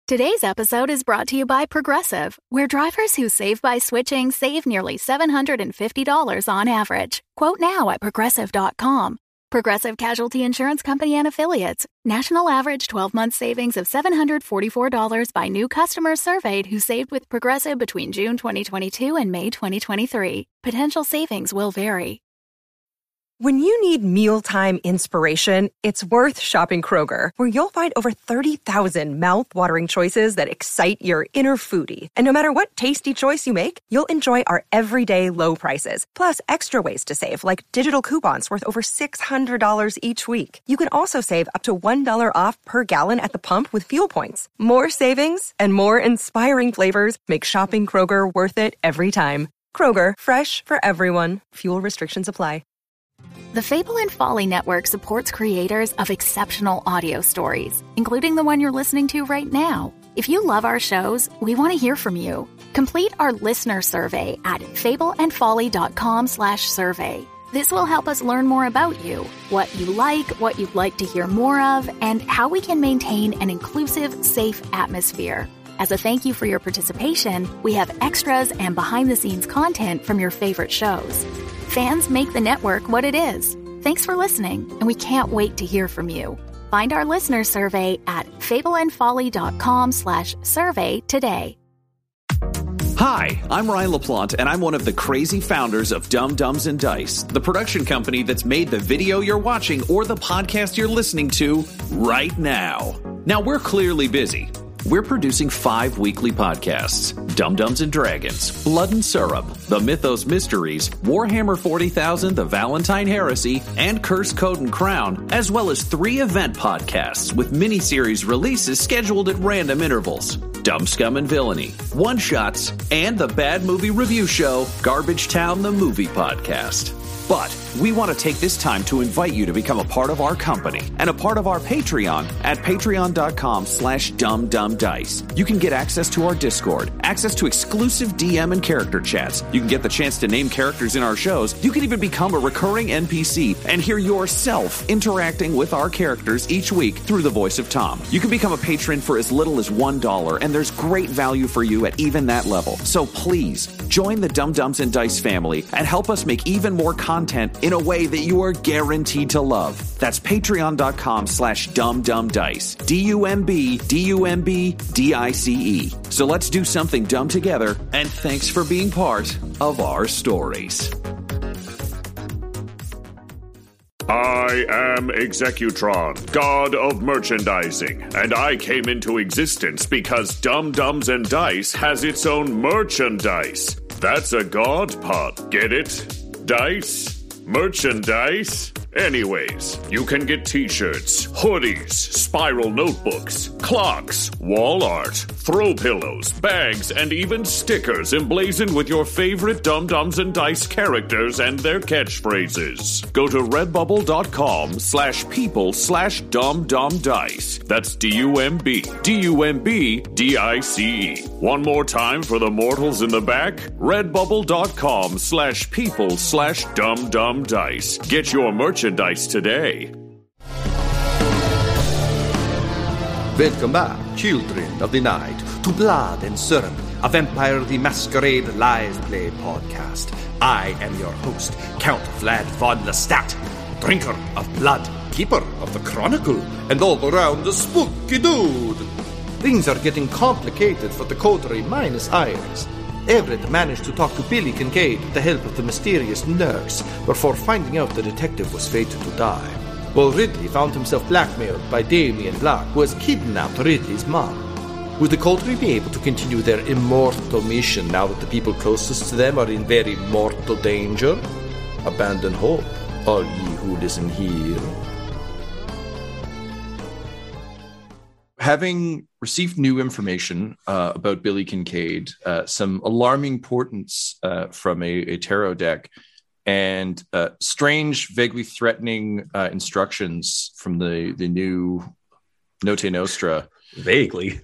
Today's episode is brought to you by Progressive, where drivers who save by switching save nearly $750 on average. Quote now at Progressive.com. Progressive Casualty Insurance Company and Affiliates. National average 12-month savings of $744 by new customers surveyed who saved with Progressive between June 2022 and May 2023. Potential savings will vary. When you need mealtime inspiration, it's worth shopping Kroger, where you'll find over 30,000 mouth-watering choices that excite your inner foodie. And no matter what tasty choice you make, you'll enjoy our everyday low prices, plus extra ways to save, like digital coupons worth over $600 each week. You can also save up to $1 off per gallon at the pump with fuel points. More savings and more inspiring flavors make shopping Kroger worth it every time. Kroger, fresh for everyone. Fuel restrictions apply. The Fable and Folly Network supports creators of exceptional audio stories, including the one you're listening to right now. If you love our shows, we want to hear from you. Complete our listener survey at fableandfolly.com/survey. This will help us learn more about you, what you like, what you'd like to hear more of, and how we can maintain an inclusive, safe atmosphere. As a thank you for your participation, we have extras and behind-the-scenes content from your favorite shows. Fans make the network what it is. Thanks for listening, and we can't wait to hear from you. Find our listener survey at fableandfolly.com/survey today. Hi, I'm Ryan LaPlante, and I'm one of the crazy founders of Dumb Dumbs and Dice, the production company that's made the video you're watching or the podcast you're listening to right now. Now, we're clearly busy. We're producing 5 weekly podcasts: Dumb Dumbs and Dragons, Blood and Syrup, The Mythos Mysteries, Warhammer 40,000, The Valentine Heresy, and Curse, Code, and Crown, as well as 3 event podcasts with miniseries releases scheduled at random intervals: Dumb Scum and Villainy, One Shots, and the bad movie review show, Garbage Town, the Movie Podcast. But we want to take this time to invite you to become a part of our company and a part of our Patreon at patreon.com/dumbdumbdice. You can get access to our Discord, access to exclusive DM and character chats. You can get the chance to name characters in our shows. You can even become a recurring NPC and hear yourself interacting with our characters each week through the voice of Tom. You can become a patron for as little as $1, and there's great value for you at even that level. So please, join the Dumb Dumbs and Dice family and help us make even more content in a way that you are guaranteed to love. That's patreon.com/dumbdumbdice. DUMBDICE. So let's do something dumb together, and thanks for being part of our stories. I am Executron, god of merchandising, and I came into existence because Dumb Dumbs and Dice has its own merchandise. That's a god pod, get it? Dice? Merchandise? Anyways, you can get t-shirts, hoodies, spiral notebooks, clocks, wall art, throw pillows, bags, and even stickers emblazoned with your favorite Dumb Dumbs and Dice characters and their catchphrases. Go to redbubble.com/people/dumbdumbdice. That's DUMBDICE. One more time for the mortals in the back. redbubble.com/people/dumbdumbdice. Get your merchandise today. Welcome back, children of the night, to Blood and Syrup, a Vampire the Masquerade live play podcast. I am your host, Count Vlad von Lestat, drinker of blood, keeper of the chronicle, and all around a spooky dude. Things are getting complicated for the coterie minus Iris. Everett managed to talk to Billy Kincaid with the help of the mysterious nurse before finding out the detective was fated to die. While Ridley found himself blackmailed by Damien Black, who has kidnapped Ridley's mom. Would the coterie be able to continue their immortal mission now that the people closest to them are in very mortal danger? Abandon hope, all ye who listen here. Having received new information about Billy Kincaid, some alarming portents from a tarot deck, and strange, vaguely threatening instructions from the new Note Nostra. Vaguely.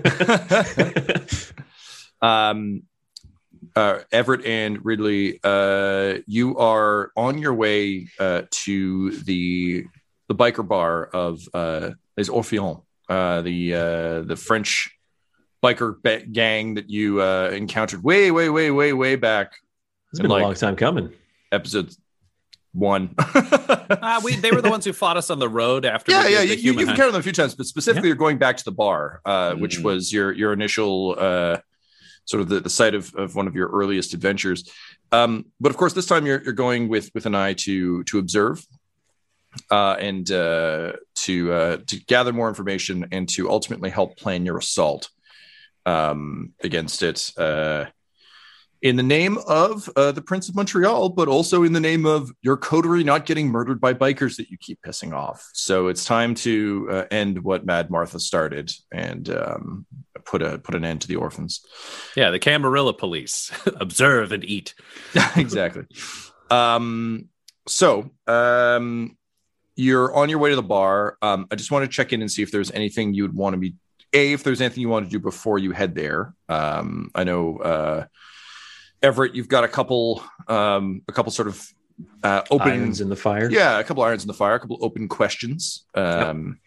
Everett and Ridley, you are on your way to the biker bar of Les Orphelins, the French biker gang that you encountered way back. It's been a long time coming. Episode 1. They were the ones who fought us on the road after. You've encountered them a few times, but specifically you're going back to the bar, which was your initial sort of the site of one of your earliest adventures. But of course, this time you're going with an eye to observe and to gather more information and to ultimately help plan your assault against it. In the name of the Prince of Montreal, but also in the name of your coterie not getting murdered by bikers that you keep pissing off. So it's time to end what Mad Martha started and put an end to the orphans. Yeah, the Camarilla police. Observe and eat. Exactly. So you're on your way to the bar. I just want to check in and see if there's anything you'd want to be... if there's anything you want to do before you head there. I know... Everett, you've got a couple sort of open irons in the fire. Yeah, a couple irons in the fire, a couple open questions. And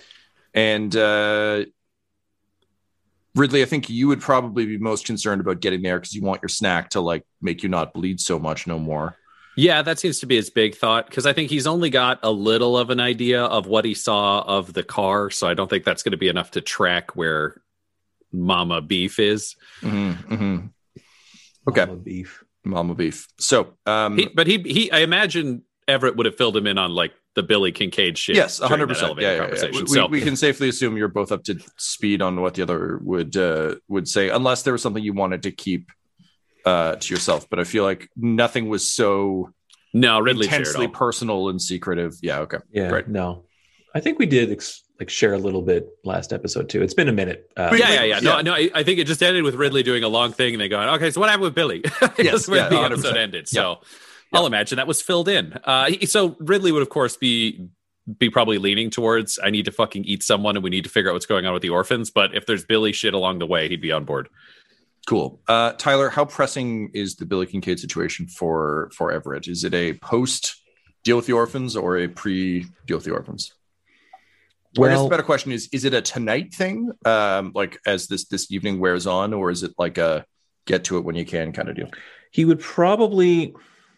Ridley, I think you would probably be most concerned about getting there because you want your snack to like make you not bleed so much no more. Yeah, that seems to be his big thought because I think he's only got a little of an idea of what he saw of the car, so I don't think that's going to be enough to track where Mama Beef is. Mm-hmm, mm-hmm. Okay. Mama Beef. So, he I imagine Everett would have filled him in on like the Billy Kincaid shit. Yes, 100%. Yeah. We can safely assume you're both up to speed on what the other would say, unless there was something you wanted to keep to yourself. But I feel like nothing was so Ridley intensely personal and secretive. Yeah. Okay. Yeah. Great. No, I think we did share a little bit last episode too. It's been a minute. No, I think it just ended with Ridley doing a long thing and then going, okay, so what happened with Billy? That's where the episode ended. So I'll imagine that was filled in. So Ridley would of course be probably leaning towards, I need to fucking eat someone and we need to figure out what's going on with the orphans. But if there's Billy shit along the way, he'd be on board. Cool. Tyler, how pressing is the Billy Kincaid situation for Everett? Is it a post deal with the orphans or a pre deal with the orphans? Well, I guess the better question is it a tonight thing, like as this evening wears on, or is it like a get to it when you can kind of deal? He would probably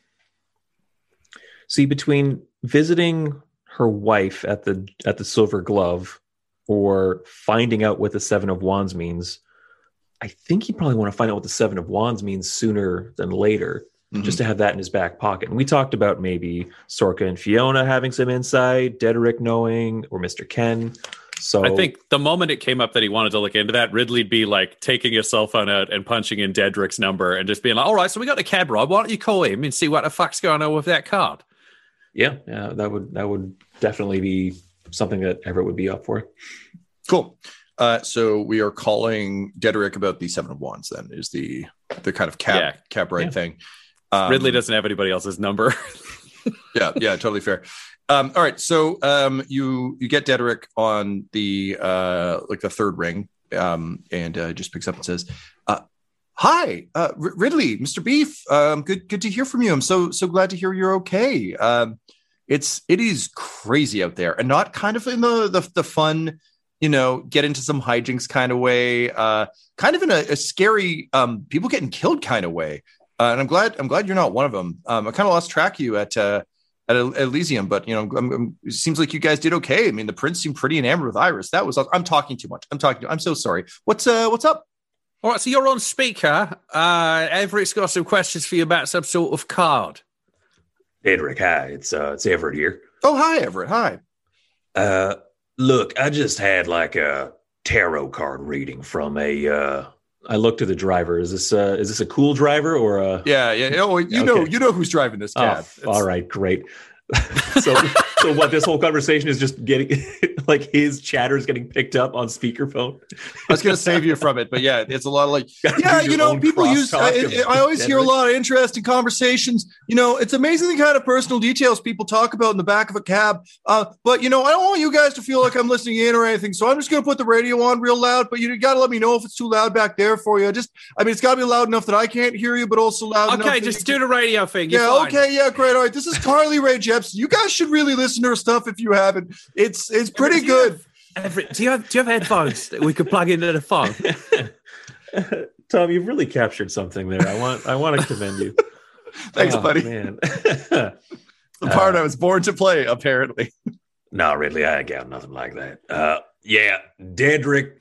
see between visiting her wife at the Silver Glove or finding out what the Seven of Wands means. I think he'd probably want to find out what the Seven of Wands means sooner than later. Just to have that in his back pocket. And we talked about maybe Sorka and Fiona having some insight, Dedrick knowing, or Mr. Ken. So I think the moment it came up that he wanted to look into that, Ridley'd be like taking his cell phone out and punching in Dedrick's number and just being like, all right, so we got a cab ride. Why don't you call him and see what the fuck's going on with that card? Yeah, that would definitely be something that Everett would be up for. Cool. So we are calling Dedrick about the Seven of Wands then is the kind of cab ride thing. Ridley doesn't have anybody else's number. yeah, totally fair. All right, so you get Dedrick on the the third ring, and just picks up and says, "Hi, Ridley, Mr. Beef. Good to hear from you. I'm so glad to hear you're okay. It is crazy out there, and not kind of in the fun, get into some hijinks kind of way, kind of in a scary people getting killed kind of way." And I'm glad you're not one of them. I kind of lost track of you at Elysium, but it seems like you guys did okay. I mean, the prince seemed pretty enamored with Iris. I'm talking too much. I'm so sorry. What's up? All right, so you're on speaker. Everett's got some questions for you about some sort of card. Dedrick, hi. It's Everett here. Oh, hi, Everett. Hi. Look, I just had like a tarot card reading from a. I looked to the driver. Is this a cool driver or a? Yeah. Oh, you know who's driving this cab. Oh, all right, great. So what? This whole conversation is just getting like his chatter is getting picked up on speakerphone. I was going to save you from it, but yeah, it's a lot of like, people use. I always hear a lot of interesting conversations. It's amazing the kind of personal details people talk about in the back of a cab. But I don't want you guys to feel like I'm listening in or anything. So I'm just going to put the radio on real loud. But you got to let me know if it's too loud back there for you. It's got to be loud enough that I can't hear you, but also loud enough. Okay, just do the radio thing. Yeah. Okay. Yeah. Great. All right. This is Carly Rae Jepsen. You guys should really listen to her stuff if you haven't. It's pretty good. Everett, do you have headphones that we could plug into the phone? Tom, you've really captured something there. I want to commend you. Thanks, buddy. Man. The part I was born to play, apparently. No, Ridley, I ain't got nothing like that. Yeah, Dedrick.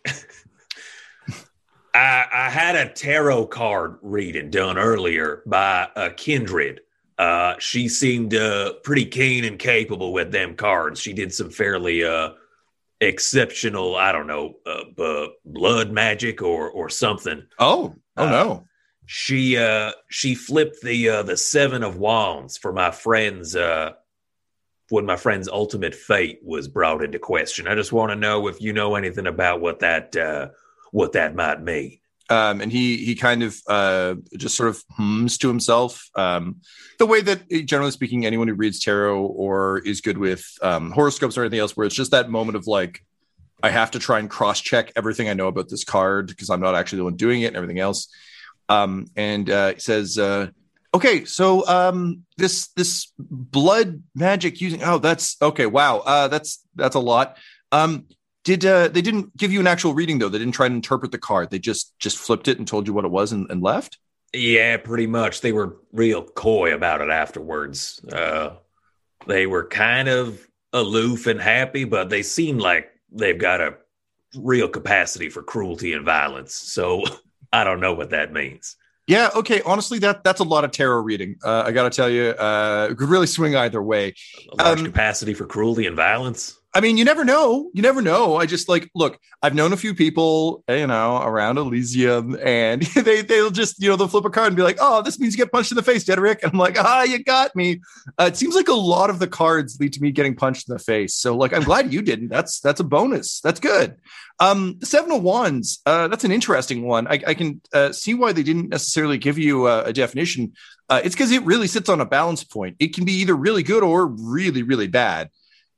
I had a tarot card reading done earlier by a kindred. She seemed pretty keen and capable with them cards. She did some fairly exceptional, I don't know, blood magic or something. No. She flipped the Seven of Wands for my friend's when my friend's ultimate fate was brought into question. I just want to know if you know anything about what that might mean. And he kind of just sort of hums to himself. The way that, generally speaking, anyone who reads tarot or is good with horoscopes or anything else, where it's just that moment of like, I have to try and cross-check everything I know about this card because I'm not actually the one doing it and everything else. And he says, okay, so this blood magic using, that's okay. Wow. That's a lot. They didn't give you an actual reading though. They didn't try to interpret the card. They just flipped it and told you what it was and left. Yeah, pretty much. They were real coy about it afterwards. They were kind of aloof and happy, but they seem like they've got a real capacity for cruelty and violence. So I don't know what that means. Yeah, okay. Honestly, that's a lot of tarot reading. I got to tell you, it could really swing either way. A large capacity for cruelty and violence. I mean, you never know. I just look, I've known a few people, around Elysium, and they'll just, they'll flip a card and be like, oh, this means you get punched in the face, Dedrick. And I'm like, you got me. It seems like a lot of the cards lead to me getting punched in the face. So I'm glad you didn't. That's a bonus. That's good. The Seven of Wands, that's an interesting one. I can see why they didn't necessarily give you a definition. It's because it really sits on a balance point. It can be either really good or really, really bad.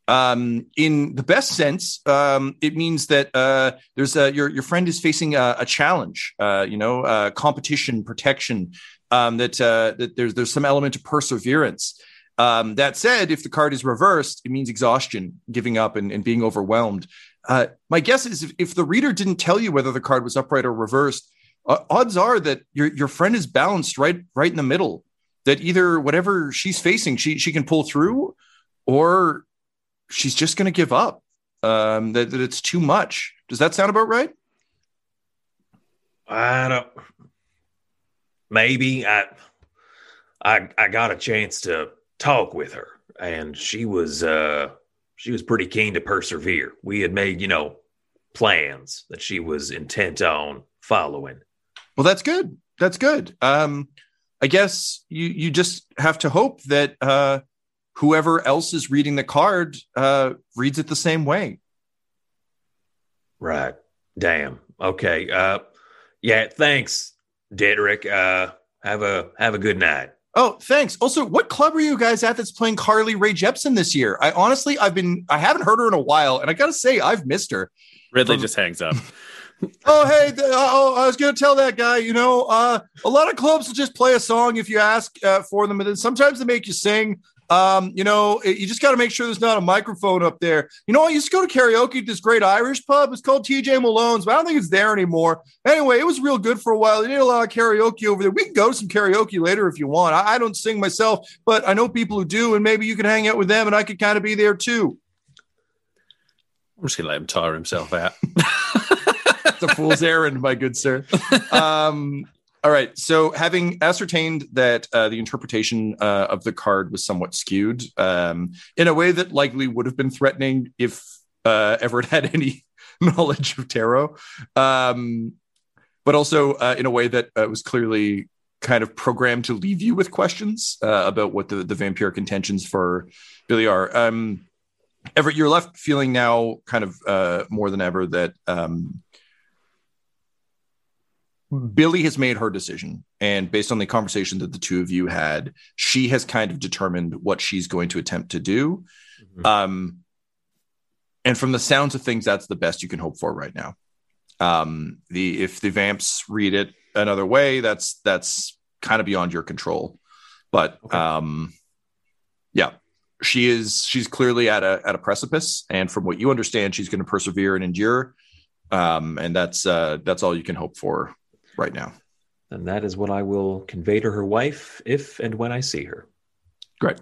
In the best sense, it means that there's your friend is facing a challenge, competition, protection, that there's some element of perseverance. That said, if the card is reversed, it means exhaustion, giving up and being overwhelmed. My guess is if the reader didn't tell you whether the card was upright or reversed, odds are that your friend is balanced right in the middle, that either whatever she's facing, she can pull through, or she's just going to give up, that it's too much. Does that sound about right? I don't. Maybe I got a chance to talk with her, and she was pretty keen to persevere. We had made, plans that she was intent on following. Well, that's good. That's good. I guess you just have to hope that whoever else is reading the card reads it the same way. Right. Damn. Okay. Yeah. Thanks, Dedrick. Have a good night. Oh, thanks. Also, what club are you guys at that's playing Carly Rae Jepsen this year? I haven't heard her in a while, and I gotta say, I've missed her. Ridley just hangs up. Oh, hey, I was going to tell that guy, a lot of clubs will just play a song if you ask for them, and then sometimes they make you sing. You just got to make sure there's not a microphone up there. I used to go to karaoke at this great Irish pub. It's called TJ Malone's, but I don't think it's there anymore. Anyway, it was real good for a while. They did a lot of karaoke over there. We can go to some karaoke later if you want. I don't sing myself, but I know people who do, and maybe you can hang out with them, and I could kind of be there too. I'm just going to let him tire himself out. It's a fool's errand, my good sir. All right. So having ascertained that the interpretation of the card was somewhat skewed in a way that likely would have been threatening if Everett had any knowledge of tarot, but also in a way that was clearly kind of programmed to leave you with questions about what the vampiric intentions for Billy are. Everett, you're left feeling now kind of more than ever that Billy has made her decision, and based on the conversation that the two of you had, she has kind of determined what she's going to attempt to do. Mm-hmm. And from the sounds of things, that's the best you can hope for right now. If the vamps read it another way, that's kind of beyond your control. But okay. Yeah. she's clearly at a precipice, and from what you understand, she's going to persevere and endure. And that's all you can hope for right now. And that is what I will convey to her wife if and when I see her. Great.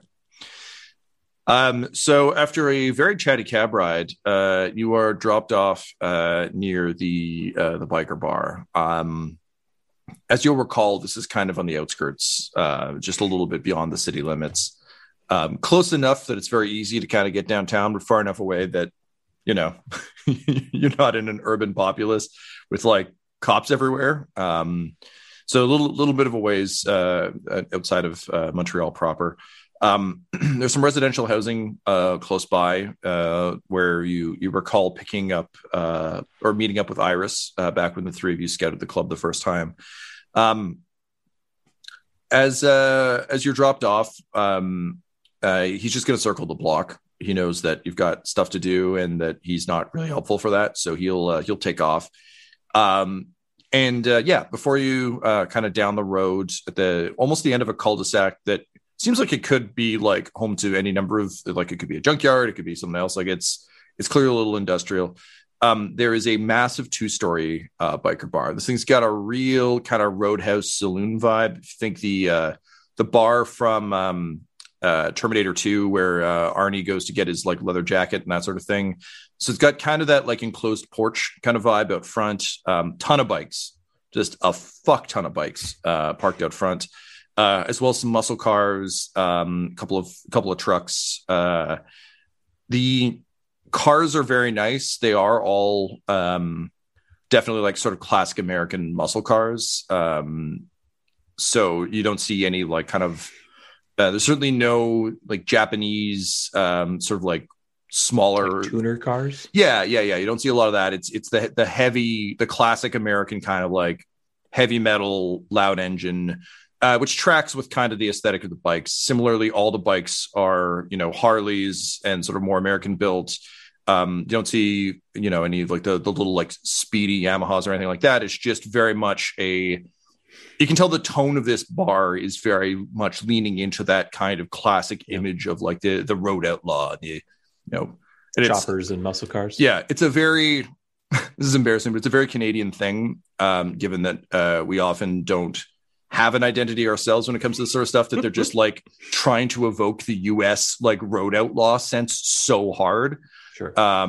So after a very chatty cab ride, you are dropped off near the biker bar. As you'll recall, this is kind of on the outskirts, just a little bit beyond the city limits. Close enough that it's very easy to kind of get downtown, but far enough away that, you know, you're not in an urban populace with like cops everywhere. So a little bit of a ways outside of Montreal proper. There's some residential housing close by where you recall picking up or meeting up with Iris back when the three of you scouted the club the first time. As you're dropped off, he's just going to circle the block. He knows that you've got stuff to do and that he's not really helpful for that, so he'll take off. Before you kind of down the road at almost the end of a cul-de-sac that seems like it could be like home to any number of, like it could be a junkyard, it could be something else. Like it's clearly a little industrial. There is a massive 2-story biker bar. This thing's got a real kind of roadhouse saloon vibe. If you think the bar from Terminator 2 where Arnie goes to get his like leather jacket and that sort of thing. So it's got kind of that like enclosed porch kind of vibe out front. Ton of bikes, just a fuck ton of bikes parked out front. As well as some muscle cars, couple of trucks. The cars are very nice. They are all definitely like sort of classic American muscle cars. So you don't see any like kind of there's certainly no like Japanese sort of like smaller like tuner cars. Yeah. You don't see a lot of that. It's the heavy, the classic American kind of like heavy metal, loud engine. Which tracks with kind of the aesthetic of the bikes. Similarly, all the bikes are, you know, Harleys and sort of more American built. You don't see, you know, any of like the little like speedy Yamahas or anything like that. It's just very much you can tell the tone of this bar is very much leaning into that kind of classic image of like the road outlaw, you know, and choppers and muscle cars. Yeah, it's a very, this is embarrassing, but it's a very Canadian thing, given that we often don't have an identity ourselves when it comes to this sort of stuff, that they're just like trying to evoke the US like road outlaw sense so hard. Sure.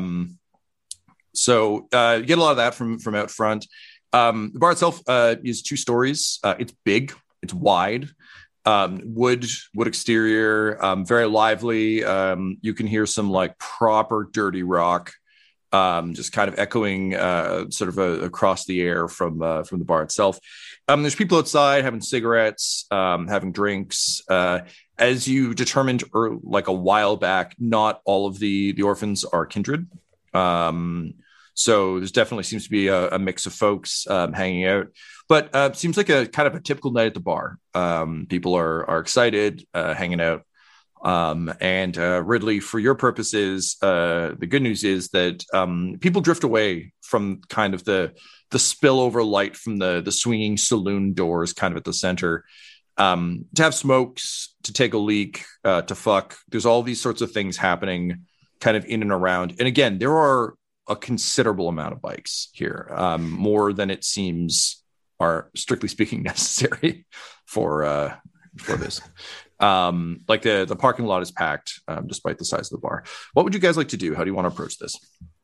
So you get a lot of that from out front. The bar itself is 2 stories. It's big, it's wide, wood exterior, very lively. You can hear some like proper dirty rock, just kind of echoing sort of across the air from the bar itself. There's people outside having cigarettes, having drinks. As you determined like a while back, not all of the orphans are kindred. So there's definitely seems to be a mix of folks hanging out. But seems like a kind of a typical night at the bar. People are excited, hanging out. And Ridley, for your purposes, the good news is that people drift away from kind of the spillover light from the swinging saloon doors kind of at the center, to have smokes, to take a leak, to fuck. There's all these sorts of things happening kind of in and around. And again, there are a considerable amount of bikes here, more than it seems are strictly speaking necessary for this. Like the parking lot is packed, despite the size of the bar. What would you guys like to do? How do you want to approach this?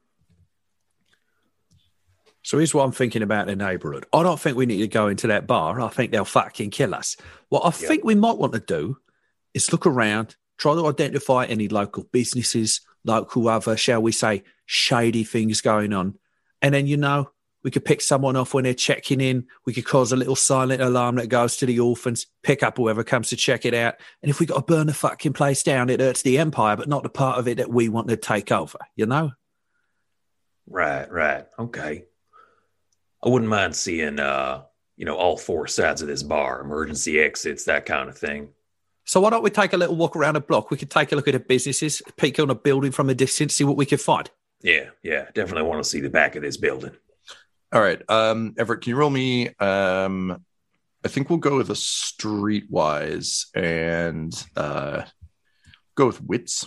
So here's what I'm thinking about the neighbourhood. I don't think we need to go into that bar. I think they'll fucking kill us. What I think we might want to do is look around, try to identify any local businesses, local other, shall we say, shady things going on. And then, you know, we could pick someone off when they're checking in. We could cause a little silent alarm that goes to the orphans, pick up whoever comes to check it out. And if we got to burn the fucking place down, it hurts the empire, but not the part of it that we want to take over, you know? Right. Okay. I wouldn't mind seeing, all 4 sides of this bar, emergency exits, that kind of thing. So why don't we take a little walk around the block? We could take a look at the businesses, peek on a building from a distance, see what we can find. Yeah. Definitely want to see the back of this building. All right. Everett, can you roll me? I think we'll go with a streetwise, and Go with wits.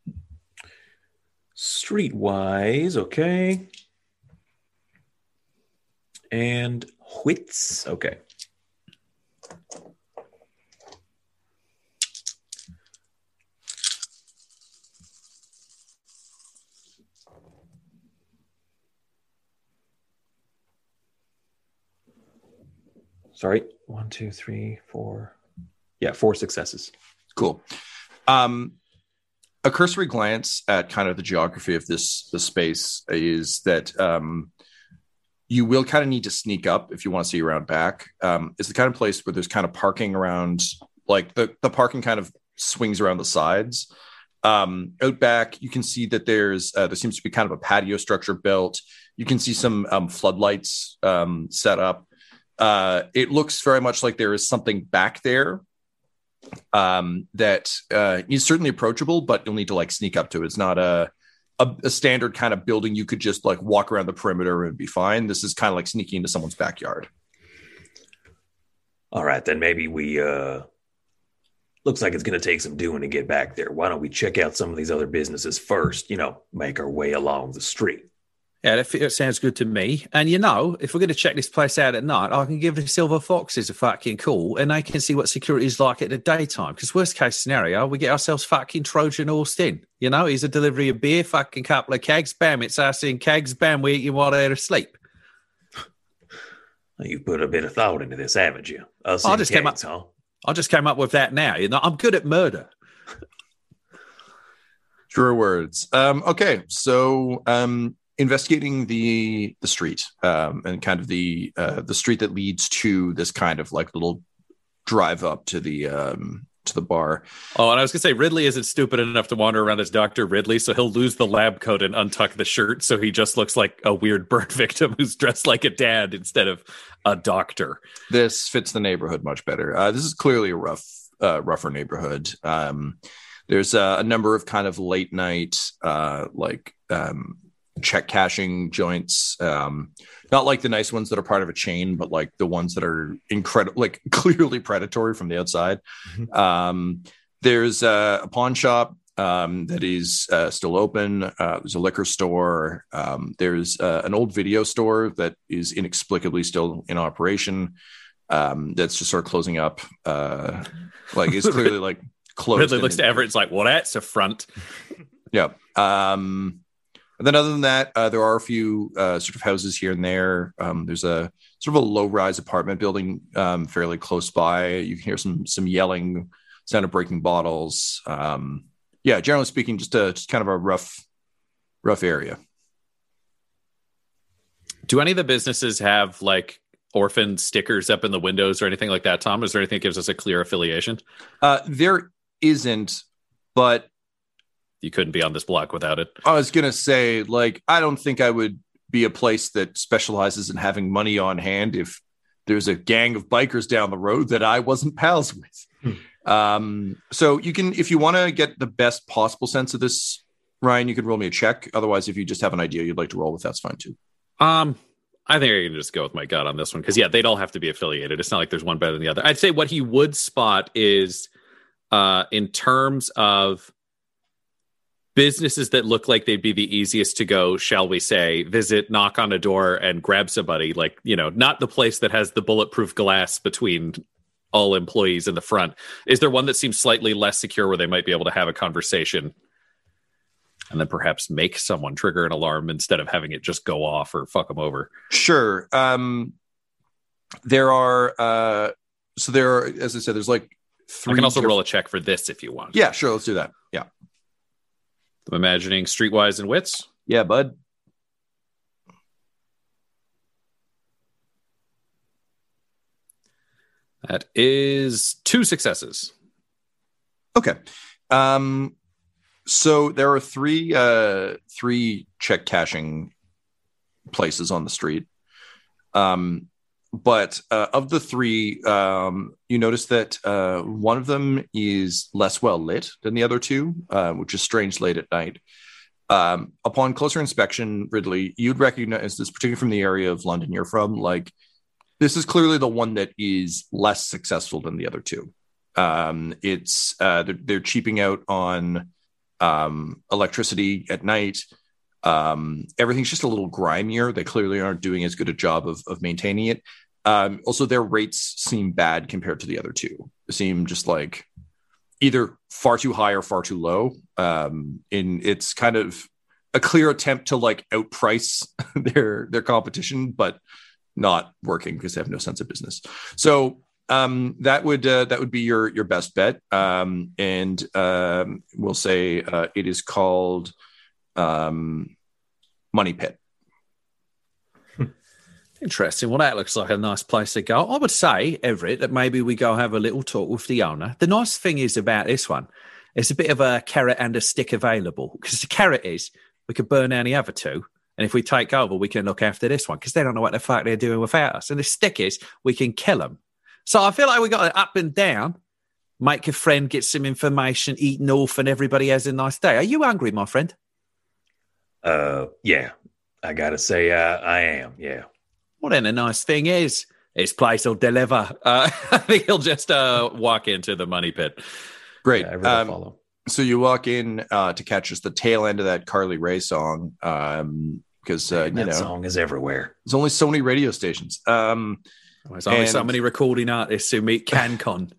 Streetwise, okay. And wits, okay. Sorry, 1, 2, 3, 4. Yeah, 4 successes. Cool. A cursory glance at kind of the geography of the space is that you will kind of need to sneak up if you want to see around back. It's the kind of place where there's kind of parking around, like the parking kind of swings around the sides. Out back, you can see that there seems to be kind of a patio structure built. You can see some floodlights set up. It looks very much like there is something back there that is certainly approachable, but you'll need to like sneak up to it. It's not a standard kind of building you could just like walk around the perimeter and be fine. This is kind of like sneaking into someone's backyard. All right, then maybe we looks like it's going to take some doing to get back there. Why don't we check out some of these other businesses first, make our way along the street. Yeah, that sounds good to me. And, if we're going to check this place out at night, I can give the Silver Foxes a fucking call and they can see what security is like at the daytime. Because worst case scenario, we get ourselves fucking Trojan horsed in. Here's a delivery of beer, fucking couple of kegs, bam, it's us in kegs, bam, we eat you while they're asleep. You put a bit of thought into this, haven't you? I just came up with that now. I'm good at murder. Truer words. Okay, so... investigating the street and kind of the street that leads to this kind of like little drive up to the bar. Oh, and I was gonna say Ridley isn't stupid enough to wander around as Dr. Ridley, so he'll lose the lab coat and untuck the shirt, so he just looks like a weird burn victim who's dressed like a dad instead of a doctor. This fits the neighborhood much better. This is clearly a rougher neighborhood. There's a number of kind of late night check cashing joints, not like the nice ones that are part of a chain, but like the ones that are incredible, like clearly predatory from the outside. Mm-hmm. There's a pawn shop that is still open. There's a liquor store. There's an old video store that is inexplicably still in operation. That's just sort of closing up. Like it's clearly like closed. Ridley looks to Everett. It's like, well, that's a front. Yeah. And then other than that, there are a few sort of houses here and there. There's a sort of a low-rise apartment building fairly close by. You can hear some yelling, sound of breaking bottles. Generally speaking, just kind of a rough area. Do any of the businesses have like orphan stickers up in the windows or anything like that, Tom? Is there anything that gives us a clear affiliation? There isn't, but... You couldn't be on this block without it. I was going to say, like, I don't think I would be a place that specializes in having money on hand if there's a gang of bikers down the road that I wasn't pals with. So you can, if you want to get the best possible sense of this, Ryan, you can roll me a check. Otherwise, if you just have an idea you'd like to roll with, that's fine too. I think I can just go with my gut on this one because, they'd all have to be affiliated. It's not like there's one better than the other. I'd say what he would spot is in terms of businesses that look like they'd be the easiest to go, shall we say, visit, knock on a door and grab somebody, like, not the place that has the bulletproof glass between all employees in the front. Is there one that seems slightly less secure where they might be able to have a conversation and then perhaps make someone trigger an alarm instead of having it just go off or fuck them over? Sure. There are, as I said, there's like 3. I can also roll a check for this if you want. Yeah, sure. Let's do that. Yeah. I'm imagining streetwise and wits. Yeah, bud. That is 2 successes. Okay. So there are 3 check cashing places on the street. But of the 3, you notice that one of them is less well lit than the other 2, which is strange late at night. Upon closer inspection, Ridley, you'd recognize this, particularly from the area of London you're from. Like, this is clearly the one that is less successful than the other 2. It's they're cheaping out on electricity at night. Everything's just a little grimier. They clearly aren't doing as good a job of maintaining it. Also, their rates seem bad compared to the other two. They seem just like either far too high or far too low. It's kind of a clear attempt to like outprice their competition, but not working because they have no sense of business. So that would be your best bet. And we'll say it is called Money Pit. Interesting. Well, that looks like a nice place to go. I would say, Everett, that maybe we go have a little talk with the owner. The nice thing is about this one, it's a bit of a carrot and a stick available, because the carrot is we could burn down the other two, and if we take over, we can look after this one because they don't know what the fuck they're doing without us. And the stick is we can kill them. So I feel like we got it up and down, make a friend, get some information, eat north, and everybody has a nice day. Are you hungry, my friend? Yeah, I gotta say I am. Yeah. Well, then the nice thing is this place will deliver. I think he'll just walk into the Money Pit. Great. Yeah, follow. So you walk in to catch just the tail end of that Carly Rae song, because that song is everywhere. There's only so many radio stations. There's only so many recording artists who meet CanCon.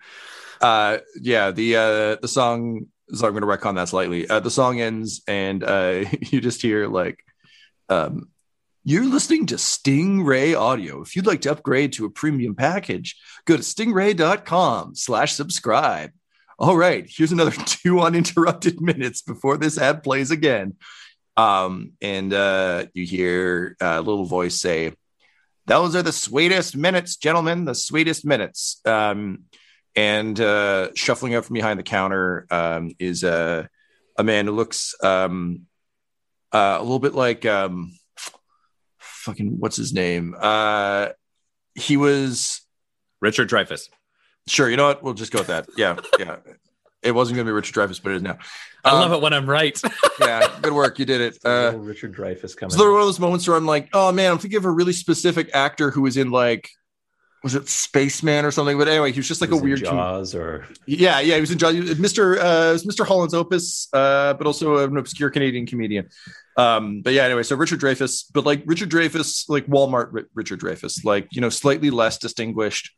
The song. So I'm going to retcon that slightly. The song ends, and you just hear like, "You're listening to Stingray Audio. If you'd like to upgrade to a premium package, go to stingray.com/subscribe." All right, here's another 2 uninterrupted minutes before this ad plays again. And you hear a little voice say, "Those are the sweetest minutes, gentlemen, the sweetest minutes." And shuffling out from behind the counter is a man who looks a little bit like fucking what's his name? He was Richard Dreyfuss. Sure, you know what? We'll just go with that. Yeah. It wasn't going to be Richard Dreyfuss, but it is now. I love it when I'm right. Yeah, good work. You did it. Richard Dreyfuss coming. So there were one of those moments where I'm like, oh man, I'm thinking of a really specific actor who was in like, was it Spaceman or something? But anyway, he was just like a weird Jaws or he was in Jaws. Mr. Holland's Opus, but also an obscure Canadian comedian. But yeah, anyway, so Richard Dreyfuss, but like Richard Dreyfuss, like Walmart Richard Dreyfuss, like, you know, slightly less distinguished,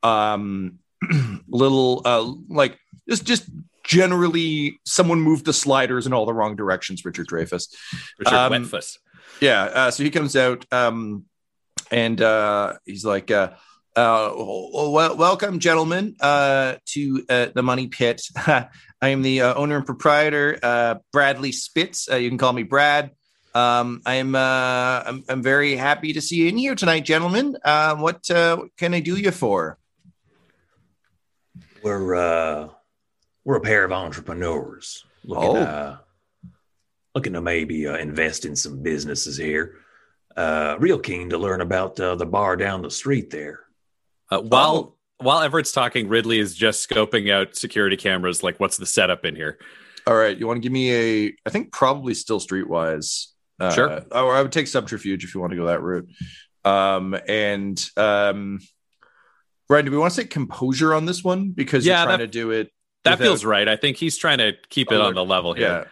little like just generally someone moved the sliders in all the wrong directions. Richard Dreyfuss, Richard Wetfuss. Yeah, so he comes out and he's like, welcome, gentlemen, to the Money Pit. I am the owner and proprietor, Bradley Spitz. You can call me Brad. I'm very happy to see you in here tonight, gentlemen. What can I do you for? We're a pair of entrepreneurs looking to maybe invest in some businesses here. Real keen to learn about the bar down the street there. While Everett's talking, Ridley is just scoping out security cameras. Like, what's the setup in here? All right, you want to give me I think probably still Streetwise. Sure. Or I would take Subterfuge if you want to go that route. Brian, do we want to say Composure on this one? Because you're trying to do it. That feels right. I think he's trying to keep it on the level here. Yeah.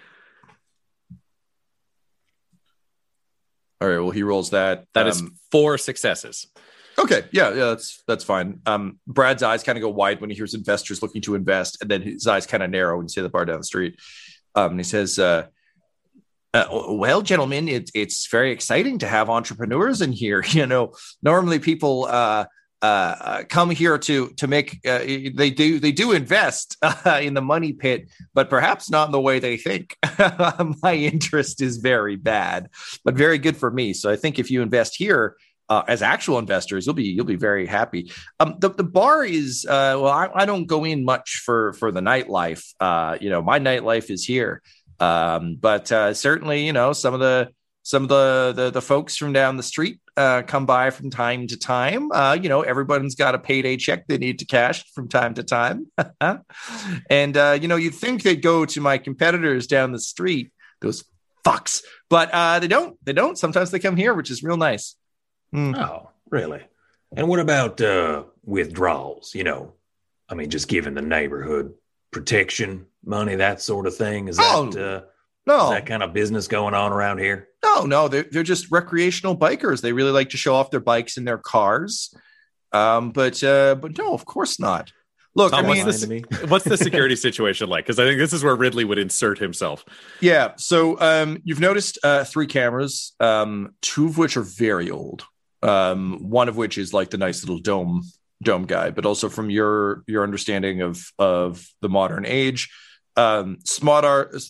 All right. Well, he rolls that. That is 4 successes. Okay. Yeah. That's fine. Brad's eyes kind of go wide when he hears investors looking to invest, and then his eyes kind of narrow when you see the bar down the street. And he says, well, gentlemen, it's very exciting to have entrepreneurs in here. You know, normally people come here to make they do invest in the Money Pit, but perhaps not in the way they think. My interest is very bad, but very good for me. So I think if you invest here as actual investors, you'll be very happy. The bar is I don't go in much for the nightlife. My nightlife is here. But certainly, some of the folks from down the street come by from time to time. Everyone's got a payday check they need to cash from time to time. And, you'd think they'd go to my competitors down the street, those fucks, but they don't. Sometimes they come here, which is real nice. Oh, really? And what about withdrawals? I mean, just giving the neighborhood protection, money, that sort of thing? Is that no, is that kind of business going on around here? No, they're just recreational bikers. They really like to show off their bikes and their cars. But no, of course not. Look, Tom, I mean, what's the security situation like? Because I think this is where Ridley would insert himself. Yeah. So you've noticed 3 cameras, 2 of which are very old. One of which is like the nice little dome guy, but also from your understanding of the modern age, smart odds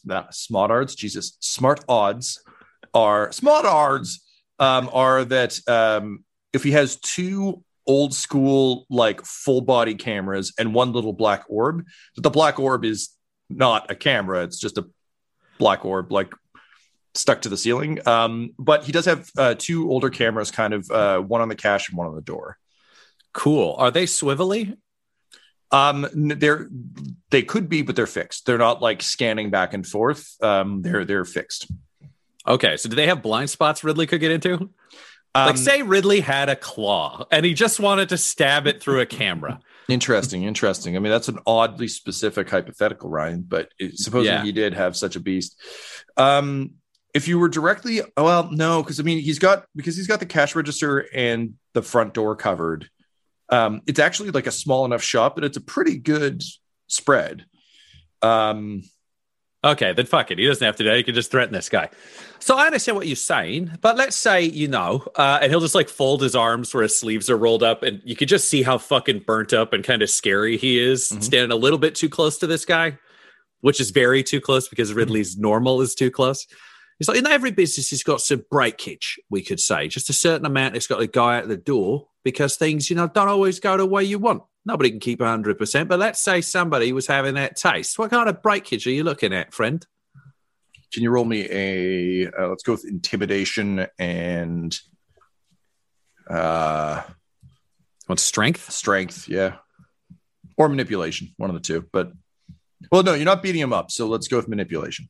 are that if he has 2 old school like full body cameras and 1 little black orb, that the black orb is not a camera, it's just a black orb like stuck to the ceiling. But he does have 2 older cameras, kind of one on the cash and one on the door. Cool. Are they swivelly? They could be, but they're fixed. They're not like scanning back and forth. They're fixed. Okay, so do they have blind spots Ridley could get into? Like, say Ridley had a claw and he just wanted to stab it through a camera. Interesting. I mean, that's an oddly specific hypothetical, Ryan, but supposing he did have such a beast. If you were directly, well, no, because I mean, he's got the cash register and the front door covered. It's actually like a small enough shop that it's a pretty good spread. Okay, then fuck it. He doesn't have to do it. He can just threaten this guy. So I understand what you're saying, but let's say, and he'll just like fold his arms where his sleeves are rolled up, and you could just see how fucking burnt up and kind of scary he is, standing a little bit too close to this guy, which is very too close because Ridley's normal is too close. It's like in every business, it's got some breakage, we could say. Just a certain amount, it's got a guy at the door because things, don't always go the way you want. Nobody can keep 100%, but let's say somebody was having that taste. What kind of breakage are you looking at, friend? Can you roll me let's go with intimidation and... What's strength? Strength, yeah. Or manipulation, one of the 2. But, well, no, you're not beating him up, so let's go with manipulation.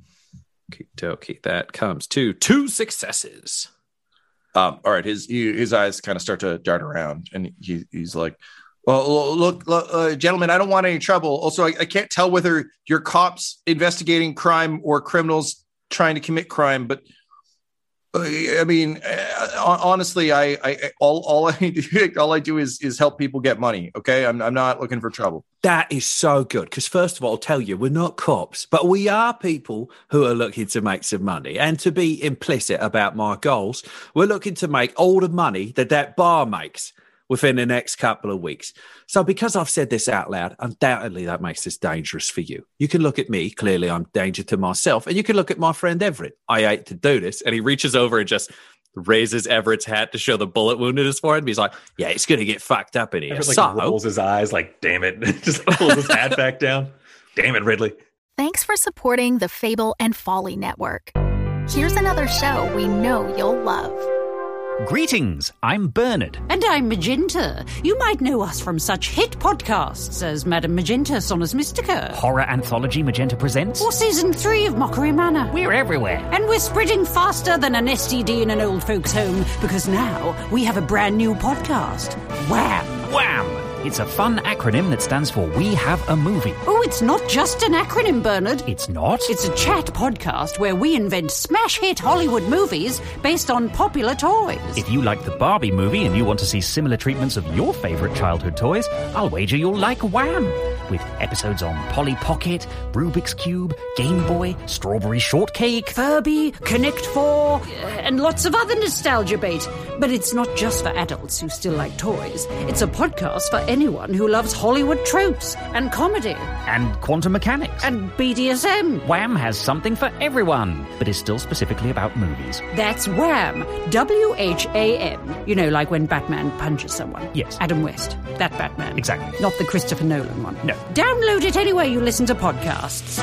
Okay, that comes to 2 successes. All right, his eyes kind of start to dart around, and he's like, well, look, gentlemen, I don't want any trouble. Also, I can't tell whether you're cops investigating crime or criminals trying to commit crime, but I mean, honestly, all I do is help people get money. Okay, I'm not looking for trouble. That is so good because first of all, I'll tell you, we're not cops, but we are people who are looking to make some money. And to be implicit about my goals, we're looking to make all the money that bar makes within the next couple of weeks. So because I've said this out loud, undoubtedly that makes this dangerous for you. You can look at me, clearly I'm danger to myself, and you can look at my friend Everett. I hate to do this. And he reaches over and just raises Everett's hat to show the bullet wound in his forehead. He's like, yeah, it's going to get fucked up in here. Everett rolls his eyes like, damn it. Just pulls his hat back down. Damn it, Ridley. Thanks for supporting the Fable and Folly Network. Here's another show we know you'll love. Greetings, I'm Bernard. And I'm Magenta. You might know us from such hit podcasts as Madame Magenta, Sonus Mystica, Horror Anthology Magenta Presents, or Season 3 of Mockery Manor. We're everywhere. And we're spreading faster than an STD in an old folks' home, because now we have a brand new podcast. Wham! Wham! It's a fun acronym that stands for We Have a Movie. Oh, it's not just an acronym, Bernard. It's not? It's a chat podcast where we invent smash hit Hollywood movies based on popular toys. If you like the Barbie movie and you want to see similar treatments of your favourite childhood toys, I'll wager you'll like Wham! With episodes on Polly Pocket, Rubik's Cube, Game Boy, Strawberry Shortcake, Furby, Connect 4, and lots of other nostalgia bait. But it's not just for adults who still like toys. It's a podcast for anyone who loves Hollywood tropes and comedy. And quantum mechanics. And BDSM. Wham has something for everyone, but is still specifically about movies. That's Wham! W-H-A-M. You know, like when Batman punches someone. Yes. Adam West. That Batman. Exactly. Not the Christopher Nolan one. No. Download it anywhere you listen to podcasts.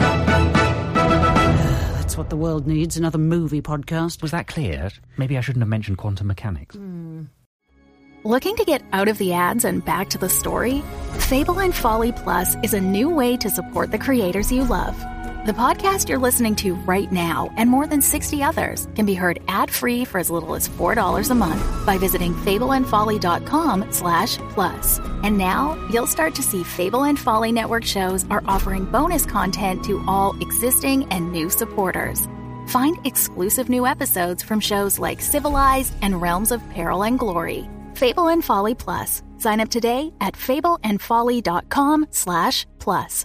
That's what the world needs, another movie podcast. Was that clear? Maybe I shouldn't have mentioned quantum mechanics. Looking to get out of the ads and back to the story? Fable and Folly Plus is a new way to support the creators you love. The podcast you're listening to right now and more than 60 others can be heard ad-free for as little as $4 a month by visiting fableandfolly.com/plus. And now you'll start to see Fable and Folly Network shows are offering bonus content to all existing and new supporters. Find exclusive new episodes from shows like Civilized and Realms of Peril and Glory. Fable and Folly Plus. Sign up today at fableandfolly.com/plus.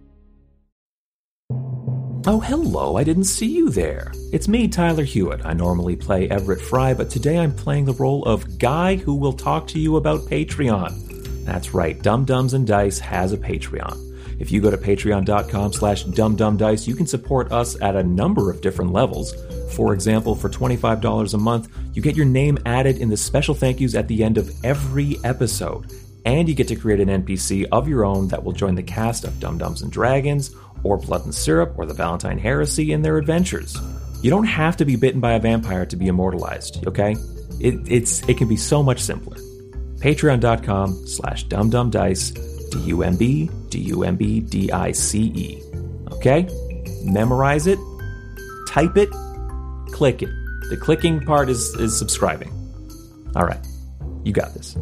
Oh, hello, I didn't see you there. It's me, Tyler Hewitt. I normally play Everett Fry, but today I'm playing the role of Guy who will talk to you about Patreon. That's right, Dumb Dumbs and Dice has a Patreon. If you go to patreon.com/dumbdumbdice, you can support us at a number of different levels. For example, for $25 a month, you get your name added in the special thank yous at the end of every episode. And you get to create an NPC of your own that will join the cast of Dumb Dumbs and Dragons, or Blood and Syrup, or the Valentine Heresy in their adventures. You don't have to be bitten by a vampire to be immortalized, okay? It can be so much simpler. Patreon.com/dumbdumbdice, DUMBDICE. Okay? Memorize it, type it, click it. The clicking part is subscribing. All right, you got this.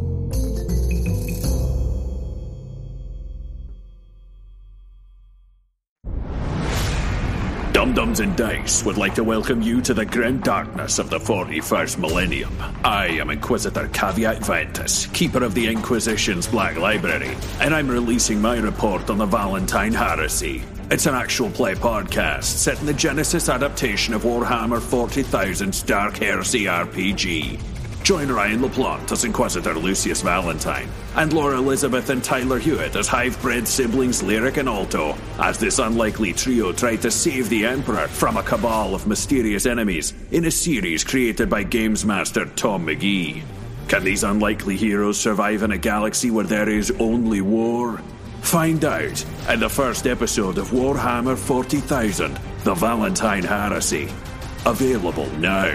Dumb Dumbs and Dice would like to welcome you to the grim darkness of the 41st millennium. I am Inquisitor Caveat Ventus, keeper of the Inquisition's Black Library, and I'm releasing my report on the Valentine Heresy. It's an actual play podcast set in the Genesis adaptation of Warhammer 40,000's Dark Heresy RPG. Join Ryan LaPlante as Inquisitor Lucius Valentine, and Laura Elizabeth and Tyler Hewitt as hive-bred siblings Lyric and Alto, as this unlikely trio try to save the Emperor from a cabal of mysterious enemies in a series created by games master Tom McGee. Can these unlikely heroes survive in a galaxy where there is only war? Find out in the first episode of Warhammer 40,000, The Valentine Heresy. Available now.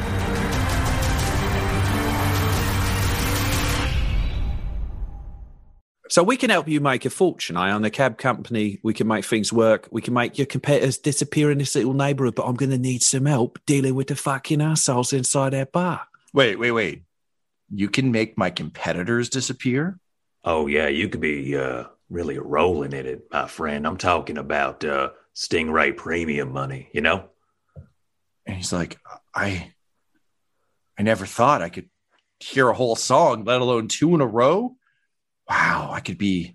So we can help you make a fortune. I own a cab company. We can make things work. We can make your competitors disappear in this little neighborhood, but I'm going to need some help dealing with the fucking assholes inside our bar. Wait. You can make my competitors disappear? Oh, yeah, you could be really rolling in it, my friend. I'm talking about Stingray premium money, you know? And he's like, I never thought I could hear a whole song, let alone two in a row. Wow, I could be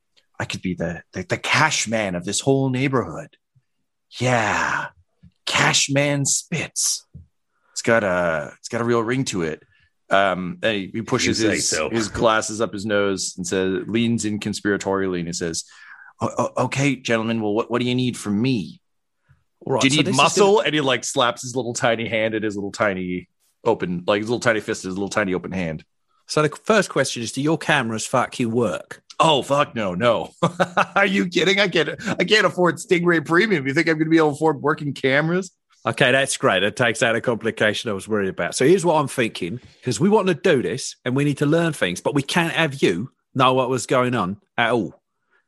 the cash man of this whole neighborhood. Yeah, cash man spits. It's got a real ring to it. And he pushes his glasses up his nose and leans in conspiratorially, and he says, "Okay, gentlemen. Well, what do you need from me? Right, do you need muscle?" And he like slaps his little tiny hand at his little tiny open, like his little tiny fist, his little tiny open hand. So the first question is, do your cameras fucking work? Oh, fuck no. Are you kidding? I can't afford Stingray Premium. You think I'm going to be able to afford working cameras? Okay, that's great. That takes out a complication I was worried about. So here's what I'm thinking, because we want to do this and we need to learn things, but we can't have you know what was going on at all.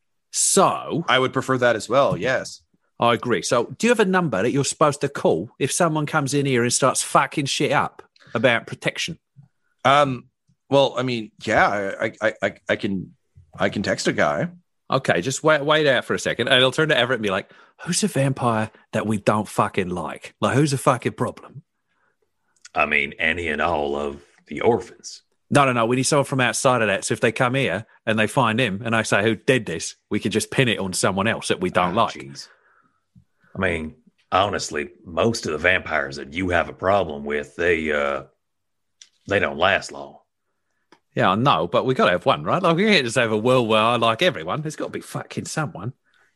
So I would prefer that as well, yes. I agree. So do you have a number that you're supposed to call if someone comes in here and starts fucking shit up about protection? Well, I mean, yeah, I can text a guy. Okay, just wait out for a second, and he'll turn to Everett and be like, "Who's a vampire that we don't fucking like? Like, who's a fucking problem?" I mean, any and all of the orphans. No. We need someone from outside of that. So if they come here and they find him, and I say, "Who did this?" we can just pin it on someone else that we don't like. Geez. I mean, honestly, most of the vampires that you have a problem with, they don't last long. Yeah, I know, but we got to have one, right? Like, we can't just have a world where I like everyone. There's got to be fucking someone.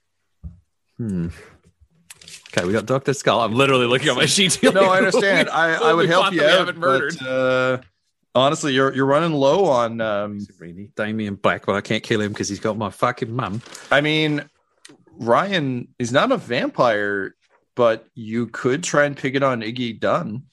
Okay, we got Dr. Skull. I'm literally looking at my sheet. No, I understand. I would help you out, but honestly, you're running low on... really, Damien Black, but I can't kill him because he's got my fucking mum. I mean, Ryan is not a vampire, but you could try and pick it on Iggy Dunn.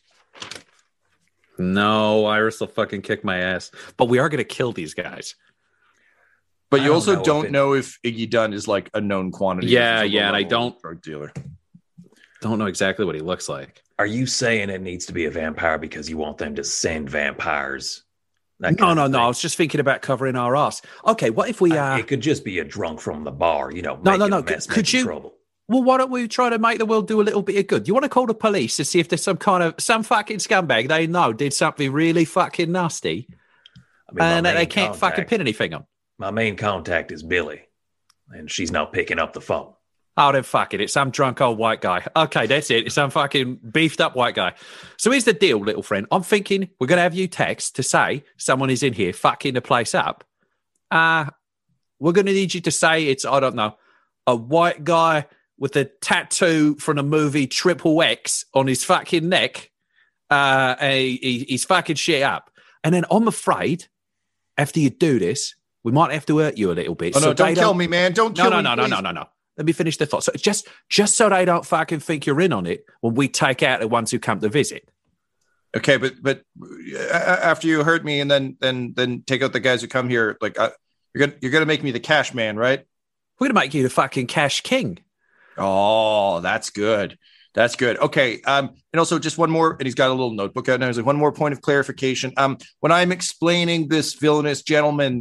No, Iris will fucking kick my ass. But we are going to kill these guys. But you also don't know if Iggy Dunn is like a known quantity. Yeah, and I don't drug dealer. Don't know exactly what he looks like. Are you saying it needs to be a vampire because you want them to send vampires? No. I was just thinking about covering our ass. Okay, what if we? It could just be a drunk from the bar, you know. No. Could you? Trouble. Well, why don't we try to make the world do a little bit of good? You want to call the police to see if there's some fucking scumbag they know did something really fucking nasty, and they can't fucking pin anything on. My main contact is Billy, and she's not picking up the phone. Oh, then fuck it. It's some drunk old white guy. Okay, that's it. It's some fucking beefed up white guy. So here's the deal, little friend. I'm thinking we're going to have you text to say someone is in here fucking the place up. We're going to need you to say it's, I don't know, a white guy with a tattoo from the movie Triple X on his fucking neck. He's fucking shit up. And then I'm afraid after you do this, we might have to hurt you a little bit. Oh, no, don't kill me, man. Don't kill me. No. Let me finish the thought. So just so they don't fucking think you're in on it when we take out the ones who come to visit. Okay, but after you hurt me and then take out the guys who come here, like you're gonna make me the cash man, right? We're gonna make you the fucking cash king. Oh, that's good. That's good. Okay. And also just one more, and he's got a little notebook out now. He's like, one more point of clarification. When I'm explaining this villainous gentleman,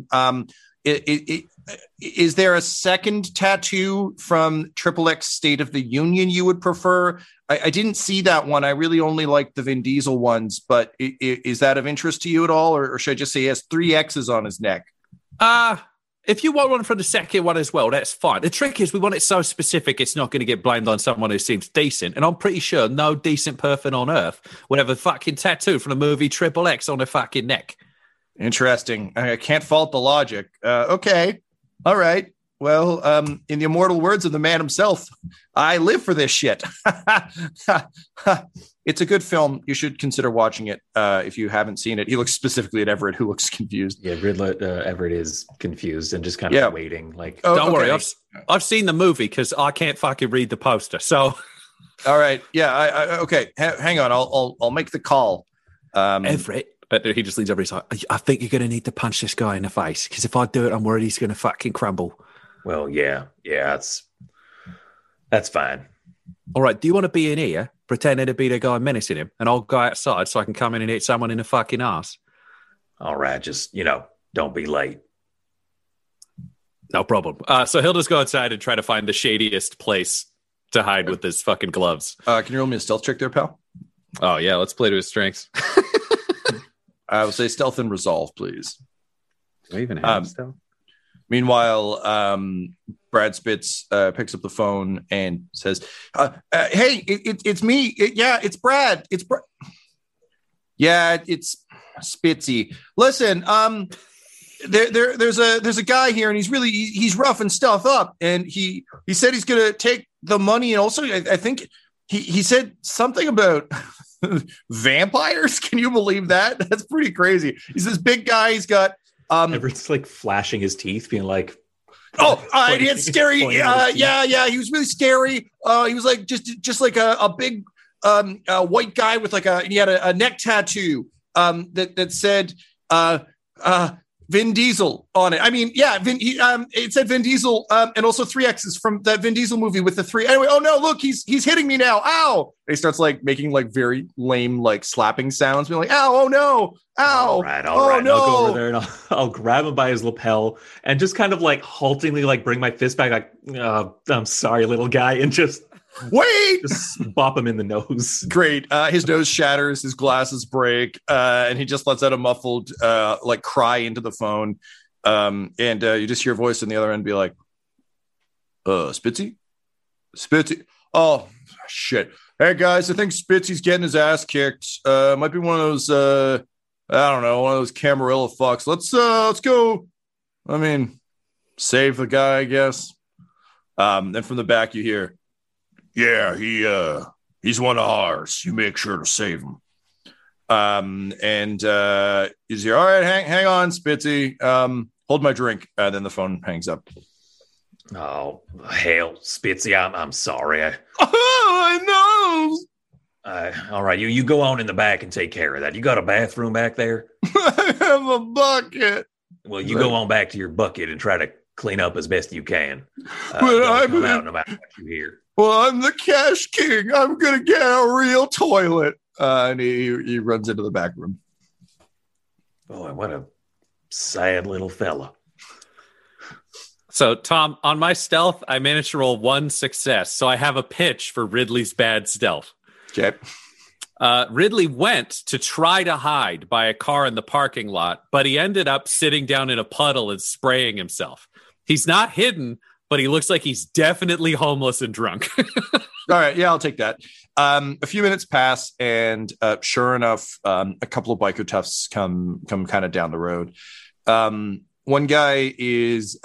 is there a second tattoo from Triple X State of the Union you would prefer? I didn't see that one. I really only like the Vin Diesel ones, but is that of interest to you at all? Or should I just say he has 3 X's on his neck? If you want one from the second one as well, that's fine. The trick is we want it so specific it's not going to get blamed on someone who seems decent. And I'm pretty sure no decent person on earth would have a fucking tattoo from the movie Triple X on their fucking neck. Interesting. I can't fault the logic. Okay. All right. Well, in the immortal words of the man himself, I live for this shit. It's a good film. You should consider watching it if you haven't seen it. He looks specifically at Everett, who looks confused. Yeah, Everett is confused and just kind of waiting. Like, don't worry, I've seen the movie because I can't fucking read the poster. So, all right, yeah, okay. Hang on, I'll make the call. Everett. He just leans over. He's like, I think you're going to need to punch this guy in the face because if I do it, I'm worried he's going to fucking crumble. Well, yeah, that's fine. All right, do you want to be in here, pretending to be the guy menacing him, and I'll go outside so I can come in and hit someone in the fucking ass? All right, just, don't be late. No problem. So he'll just go outside and try to find the shadiest place to hide with his fucking gloves. Can you roll me a stealth check there, pal? Oh, yeah, let's play to his strengths. I will say stealth and resolve, please. Do I even have stealth? Meanwhile, Brad Spitz picks up the phone and says, hey, it's me. It's Brad. Yeah, it's Spitzy. Listen, there's a guy here and he's roughing stuff up. And he said he's going to take the money. And also, I think he said something about vampires. Can you believe that? That's pretty crazy. He's this big guy. He's got Everett's like flashing his teeth, being like, he had scary. Yeah. He was really scary. He was like just like a big white guy with he had a neck tattoo that said Vin Diesel on it. I mean, yeah, it said Vin Diesel and also 3 X's from that Vin Diesel movie with the 3. Anyway, oh no, look, he's hitting me now. Ow. And he starts like making like very lame like slapping sounds, being like, ow, oh no, ow. All right. No. I'll go over there and I'll grab him by his lapel and just kind of like haltingly like bring my fist back like, I'm sorry, little guy, and just just bop him in the nose. Great. His nose shatters, his glasses break, and he just lets out a muffled like cry into the phone. And you just hear a voice on the other end be like, Spitzy? Oh shit. Hey guys, I think Spitzy's getting his ass kicked. Might be one of those I don't know, one of those Camarilla fucks. Let's go. I mean, save the guy, I guess. Then from the back you hear, yeah, he's one of ours. You make sure to save him. And he's here. All right, hang on, Spitzy. Hold my drink. Then the phone hangs up. Oh hell, Spitzy, I'm sorry. I know. All right, you go on in the back and take care of that. You got a bathroom back there? I have a bucket. Well, you go on back to your bucket and try to clean up as best you can. But I'm come out no matter what you hear. Well, I'm the cash king. I'm gonna get a real toilet. And he runs into the back room. Boy, what a sad little fella. So, Tom, on my stealth, I managed to roll 1 success. So I have a pitch for Ridley's bad stealth. Okay. Ridley went to try to hide by a car in the parking lot, but he ended up sitting down in a puddle and spraying himself. He's not hidden, but he looks like he's definitely homeless and drunk. All right. Yeah, I'll take that. A few minutes pass, and sure enough, a couple of biker toughs come kind of down the road. One guy is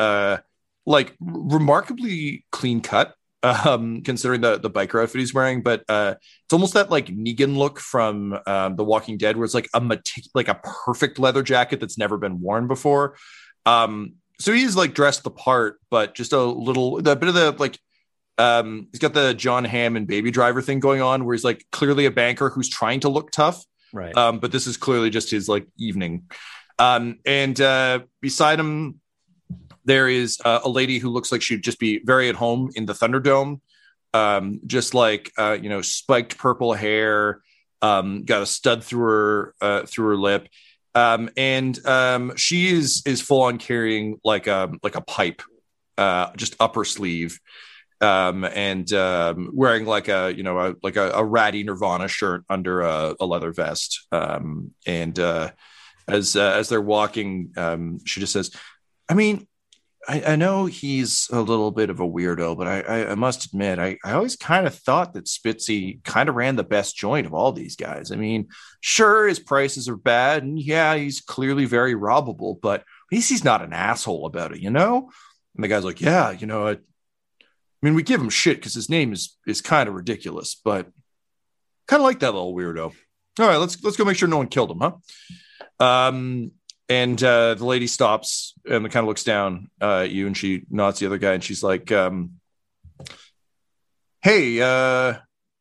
remarkably clean cut, considering the biker outfit he's wearing, but it's almost that like Negan look from The Walking Dead, where it's like a perfect leather jacket that's never been worn before. So he's like dressed the part, but just a bit of the like. He's got the John Hamm and Baby Driver thing going on, where he's like clearly a banker who's trying to look tough, right? But this is clearly just his like evening. And beside him, there is a lady who looks like she'd just be very at home in the Thunderdome, just like spiked purple hair, got a stud through her lip, and she is full on carrying like a pipe, just up her sleeve. And wearing like a ratty Nirvana shirt under a leather vest. And as they're walking, she just says, I mean, I know he's a little bit of a weirdo, but I must admit, I always kind of thought that Spitzy kind of ran the best joint of all these guys. I mean, sure, his prices are bad, and yeah, he's clearly very robbable, but at least he's not an asshole about it, And the guy's like, yeah, I mean, we give him shit because his name is kind of ridiculous, but kind of like that little weirdo. All right, let's go make sure no one killed him, huh? And the lady stops and kind of looks down at you, and she nods to the other guy, and she's like, "Hey,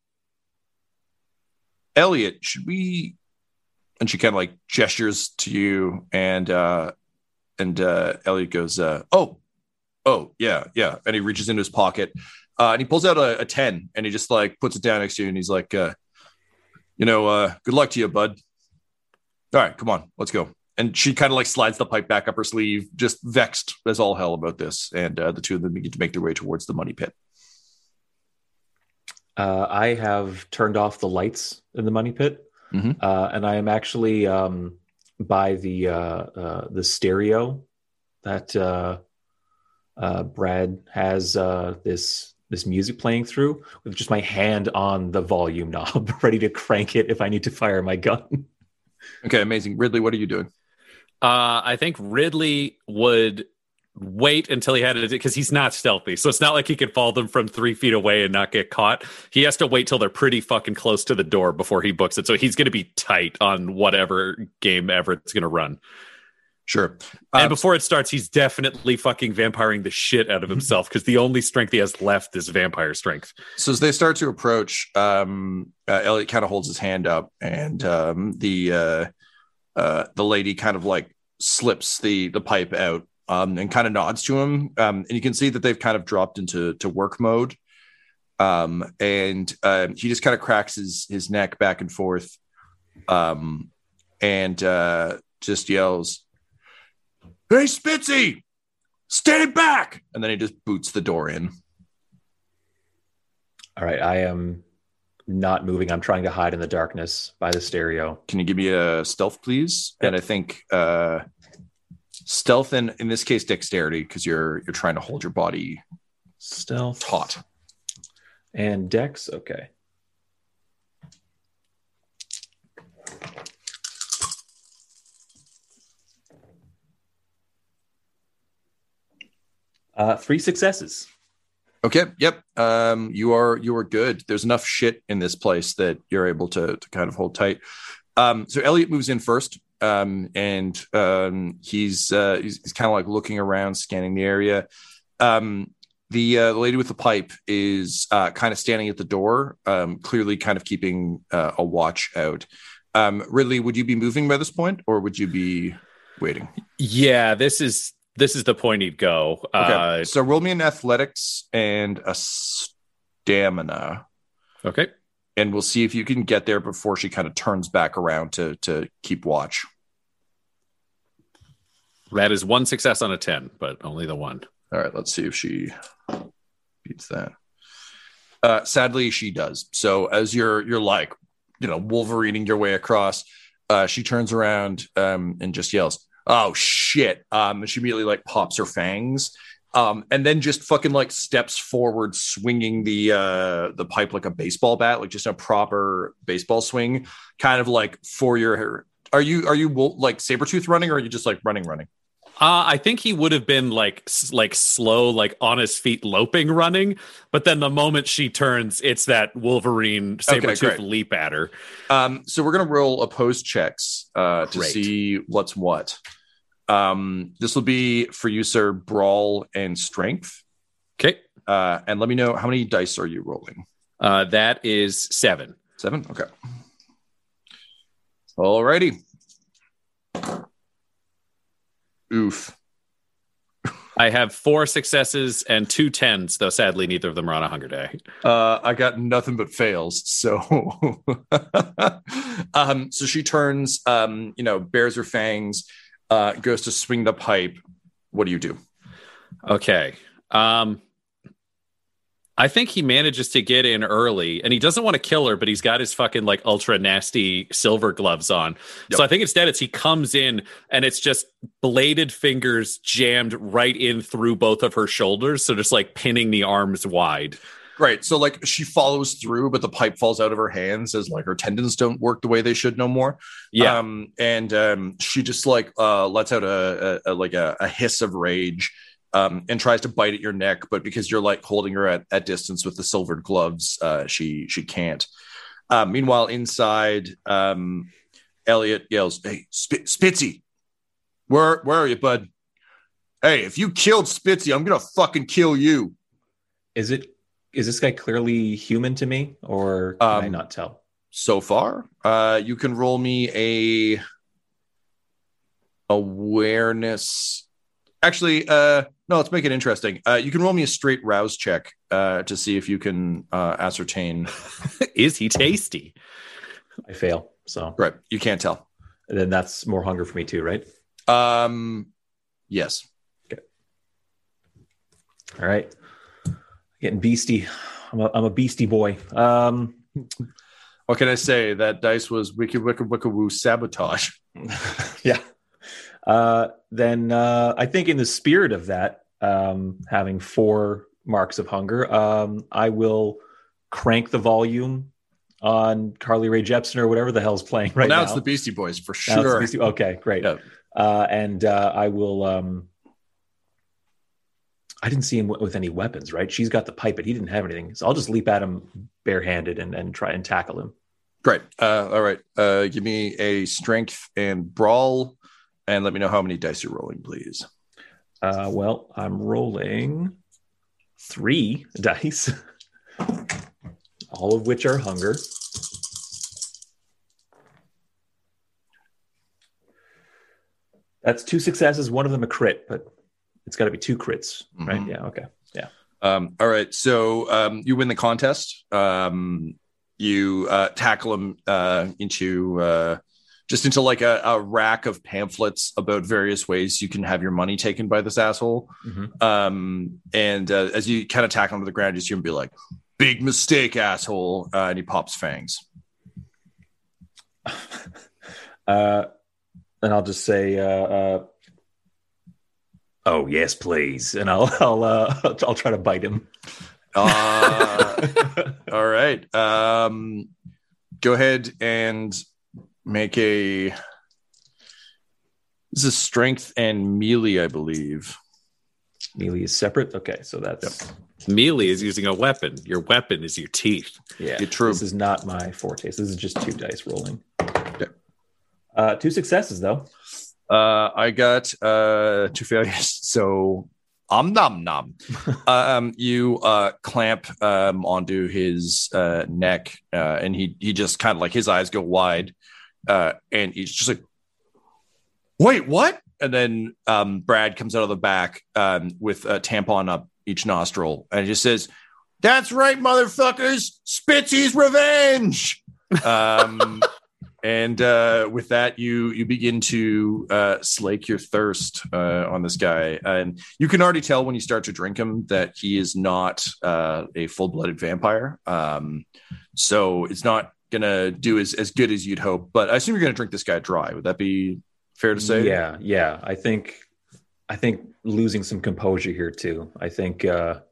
Elliot, should we?" And she kind of like gestures to you, and Elliot goes, Oh, yeah. And he reaches into his pocket and he pulls out a 10 and he just like puts it down next to you. And he's like, good luck to you, bud. All right, come on, let's go. And she kind of like slides the pipe back up her sleeve, just vexed as all hell about this. And the two of them begin to make their way towards the money pit. I have turned off the lights in the money pit. Mm-hmm. And I am actually by the stereo that Brad has this music playing through, with just my hand on the volume knob, ready to crank it if I need to fire my gun. Okay, amazing. Ridley, what are you doing? I think Ridley would wait until he had it, because he's not stealthy. So it's not like he could follow them from 3 feet away and not get caught. He has to wait till they're pretty fucking close to the door before he books it. So he's going to be tight on whatever game Everett's going to run. Sure. And before it starts, he's definitely fucking vampiring the shit out of himself, because the only strength he has left is vampire strength. So as they start to approach, Elliot kind of holds his hand up, and the lady kind of like slips the pipe out and kind of nods to him. And you can see that they've kind of dropped into work mode. And he just kind of cracks his neck back and forth and just yells, "Hey, Spitzy, stand back!" And then he just boots the door in. All right, I am not moving. I'm trying to hide in the darkness by the stereo. Can you give me a stealth, please? Yep. And I think stealth, in this case, dexterity, because you're trying to hold your body stealth taut. And dex, okay. Three successes. Okay. Yep. You are good. There's enough shit in this place that you're able to kind of hold tight. So Elliot moves in first, and he's kind of like looking around, scanning the area. The lady with the pipe is kind of standing at the door, clearly kind of keeping a watch out. Ridley, would you be moving by this point, or would you be? waiting. Yeah, this is the point he'd go. Okay. So roll me an athletics and a stamina. Okay. And we'll see if you can get there before she kind of turns back around to keep watch. That is 1 success on a 10, but only the one. All right, let's see if she beats that. Sadly, she does. So as you're like, Wolverining your way across, she turns around and just yells, "Oh shit!" And she immediately like pops her fangs, and then just fucking like steps forward, swinging the pipe like a baseball bat, like just a proper baseball swing, kind of like for your. Are you like Sabretooth running, or are you just like running? I think he would have been like slow, like on his feet, loping, running. But then the moment she turns, it's that Wolverine Sabretooth leap at her. So we're going to roll opposed checks to see what's what. This will be for you, sir, brawl and strength. Okay. And let me know, how many dice are you rolling? That is 7. 7? Okay. Alrighty. Oof. I have 4 successes and 2 10s, though sadly neither of them are on a hunger die. I got nothing but fails. So so she turns, bares her fangs, goes to swing the pipe. What do you do? Okay. I think he manages to get in early, and he doesn't want to kill her, but he's got his fucking like ultra nasty silver gloves on. Yep. So I think instead he comes in and it's just bladed fingers jammed right in through both of her shoulders. So just like pinning the arms wide. Right. So like she follows through, but the pipe falls out of her hands as like her tendons don't work the way they should no more. Yeah. And she just like lets out a hiss of rage. And tries to bite at your neck, but because you're like holding her at distance with the silvered gloves, she can't. Meanwhile, inside, Elliot yells, "Hey, Spitzy, where are you, bud? Hey, if you killed Spitzy, I'm gonna fucking kill you." Is this guy clearly human to me, or can I not tell? So far, you can roll me a awareness. Actually, no, let's make it interesting. You can roll me a straight rouse check to see if you can ascertain. Is he tasty? I fail. So right, you can't tell. And then that's more hunger for me too, right? Yes. Okay. All right. Getting beastie. I'm a beastie boy. What can I say? That dice was wicked woo sabotage. Yeah. Then I think in the spirit of that, having 4 marks of hunger, I will crank the volume on Carly Rae Jepsen or whatever the hell's playing right now. Now it's the Beastie Boys for sure. Okay, great. Yep. And I will. I didn't see him with any weapons, right? She's got the pipe, but he didn't have anything. So I'll just leap at him barehanded and try and tackle him. Great. All right. Give me a strength and brawl. And let me know how many dice you're rolling, please. Well, I'm rolling 3 dice, all of which are hunger. That's 2 successes, one of them a crit, but it's got to be 2 crits, right? Mm-hmm. Yeah, okay. Yeah. All right. So you win the contest. You tackle him into like a rack of pamphlets about various ways you can have your money taken by this asshole. Mm-hmm. And as you kind of tackle him to the ground, you see him be like, "Big mistake, asshole." And he pops fangs. And I'll just say, "Oh yes, please," and I'll try to bite him. All right. Go ahead and make this is strength and melee, I believe. Melee is separate. Okay, so that's melee is using a weapon. Your weapon is your teeth. Yeah, true. This is not my forte. This is just 2 dice rolling. Okay. 2 successes though. I got 2 failures. So nom. You clamp onto his neck, and he just kind of like his eyes go wide, and he's just like, "Wait, what?" and then Brad comes out of the back with a tampon up each nostril, and just says, "That's right, motherfuckers! Spitzy's revenge." And with that, you begin to slake your thirst on this guy, and you can already tell when you start to drink him that he is not a full-blooded vampire. So it's not gonna do as good as you'd hope. But I assume you're gonna drink this guy dry. Would that be fair to say? Yeah. I think losing some composure here too. I think with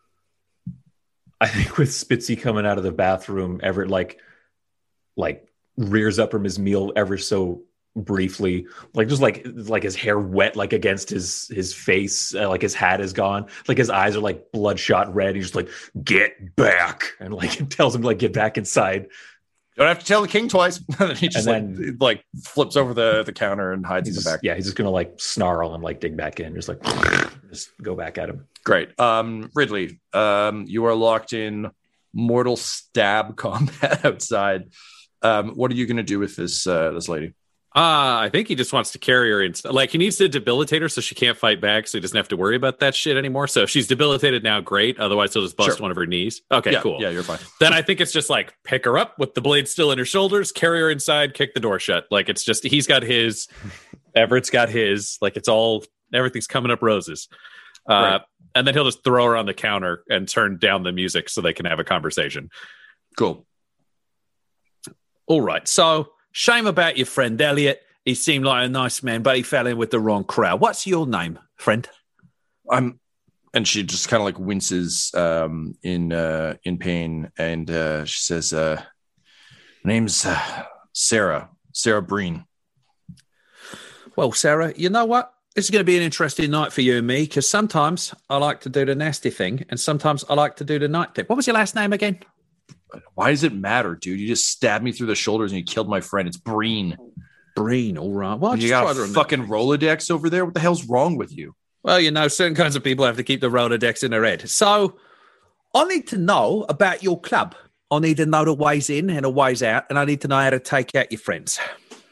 Spitzy coming out of the bathroom, Everett like rears up from his meal ever so briefly, like his hair wet, like against his face, like his hat is gone, like his eyes are like bloodshot red. He's just like, "Get back," and like it tells him like get back inside. Don't have to tell the king twice. And he just like flips over the counter and hides in the back. Yeah, he's just gonna like snarl and like dig back in, just go back at him. Great. Ridley, you are locked in mortal stab combat outside. What are you going to do with this lady? I think he just wants to carry her in. Like, he needs to debilitate her so she can't fight back, so he doesn't have to worry about that shit anymore. So if she's debilitated now, great. Otherwise, he'll just bust one of her knees. Okay, cool. Yeah, you're fine. Then I think it's just like pick her up with the blade still in her shoulders, carry her inside, kick the door shut. Like, it's just he's got his, Everett's got his. Like, it's all everything's coming up roses. Right. And then he'll just throw her on the counter and turn down the music so they can have a conversation. Cool. All right, so shame about your friend Elliot. He seemed like a nice man, but he fell in with the wrong crowd. What's your name, friend? And she just kind of like winces in pain, and she says, "Name's Sarah Breen." Well, Sarah, you know what? This is going to be an interesting night for you and me, because sometimes I like to do the nasty thing, and sometimes I like to do the night thing. What was your last name again? Why does it matter, dude? You just stabbed me through the shoulders and you killed my friend. It's Breen. Breen, all right. Well, you got a fucking Rolodex over there? What the hell's wrong with you? Well, you know, certain kinds of people have to keep the Rolodex in their head. So I need to know about your club. I need to know the ways in and the ways out, and I need to know how to take out your friends.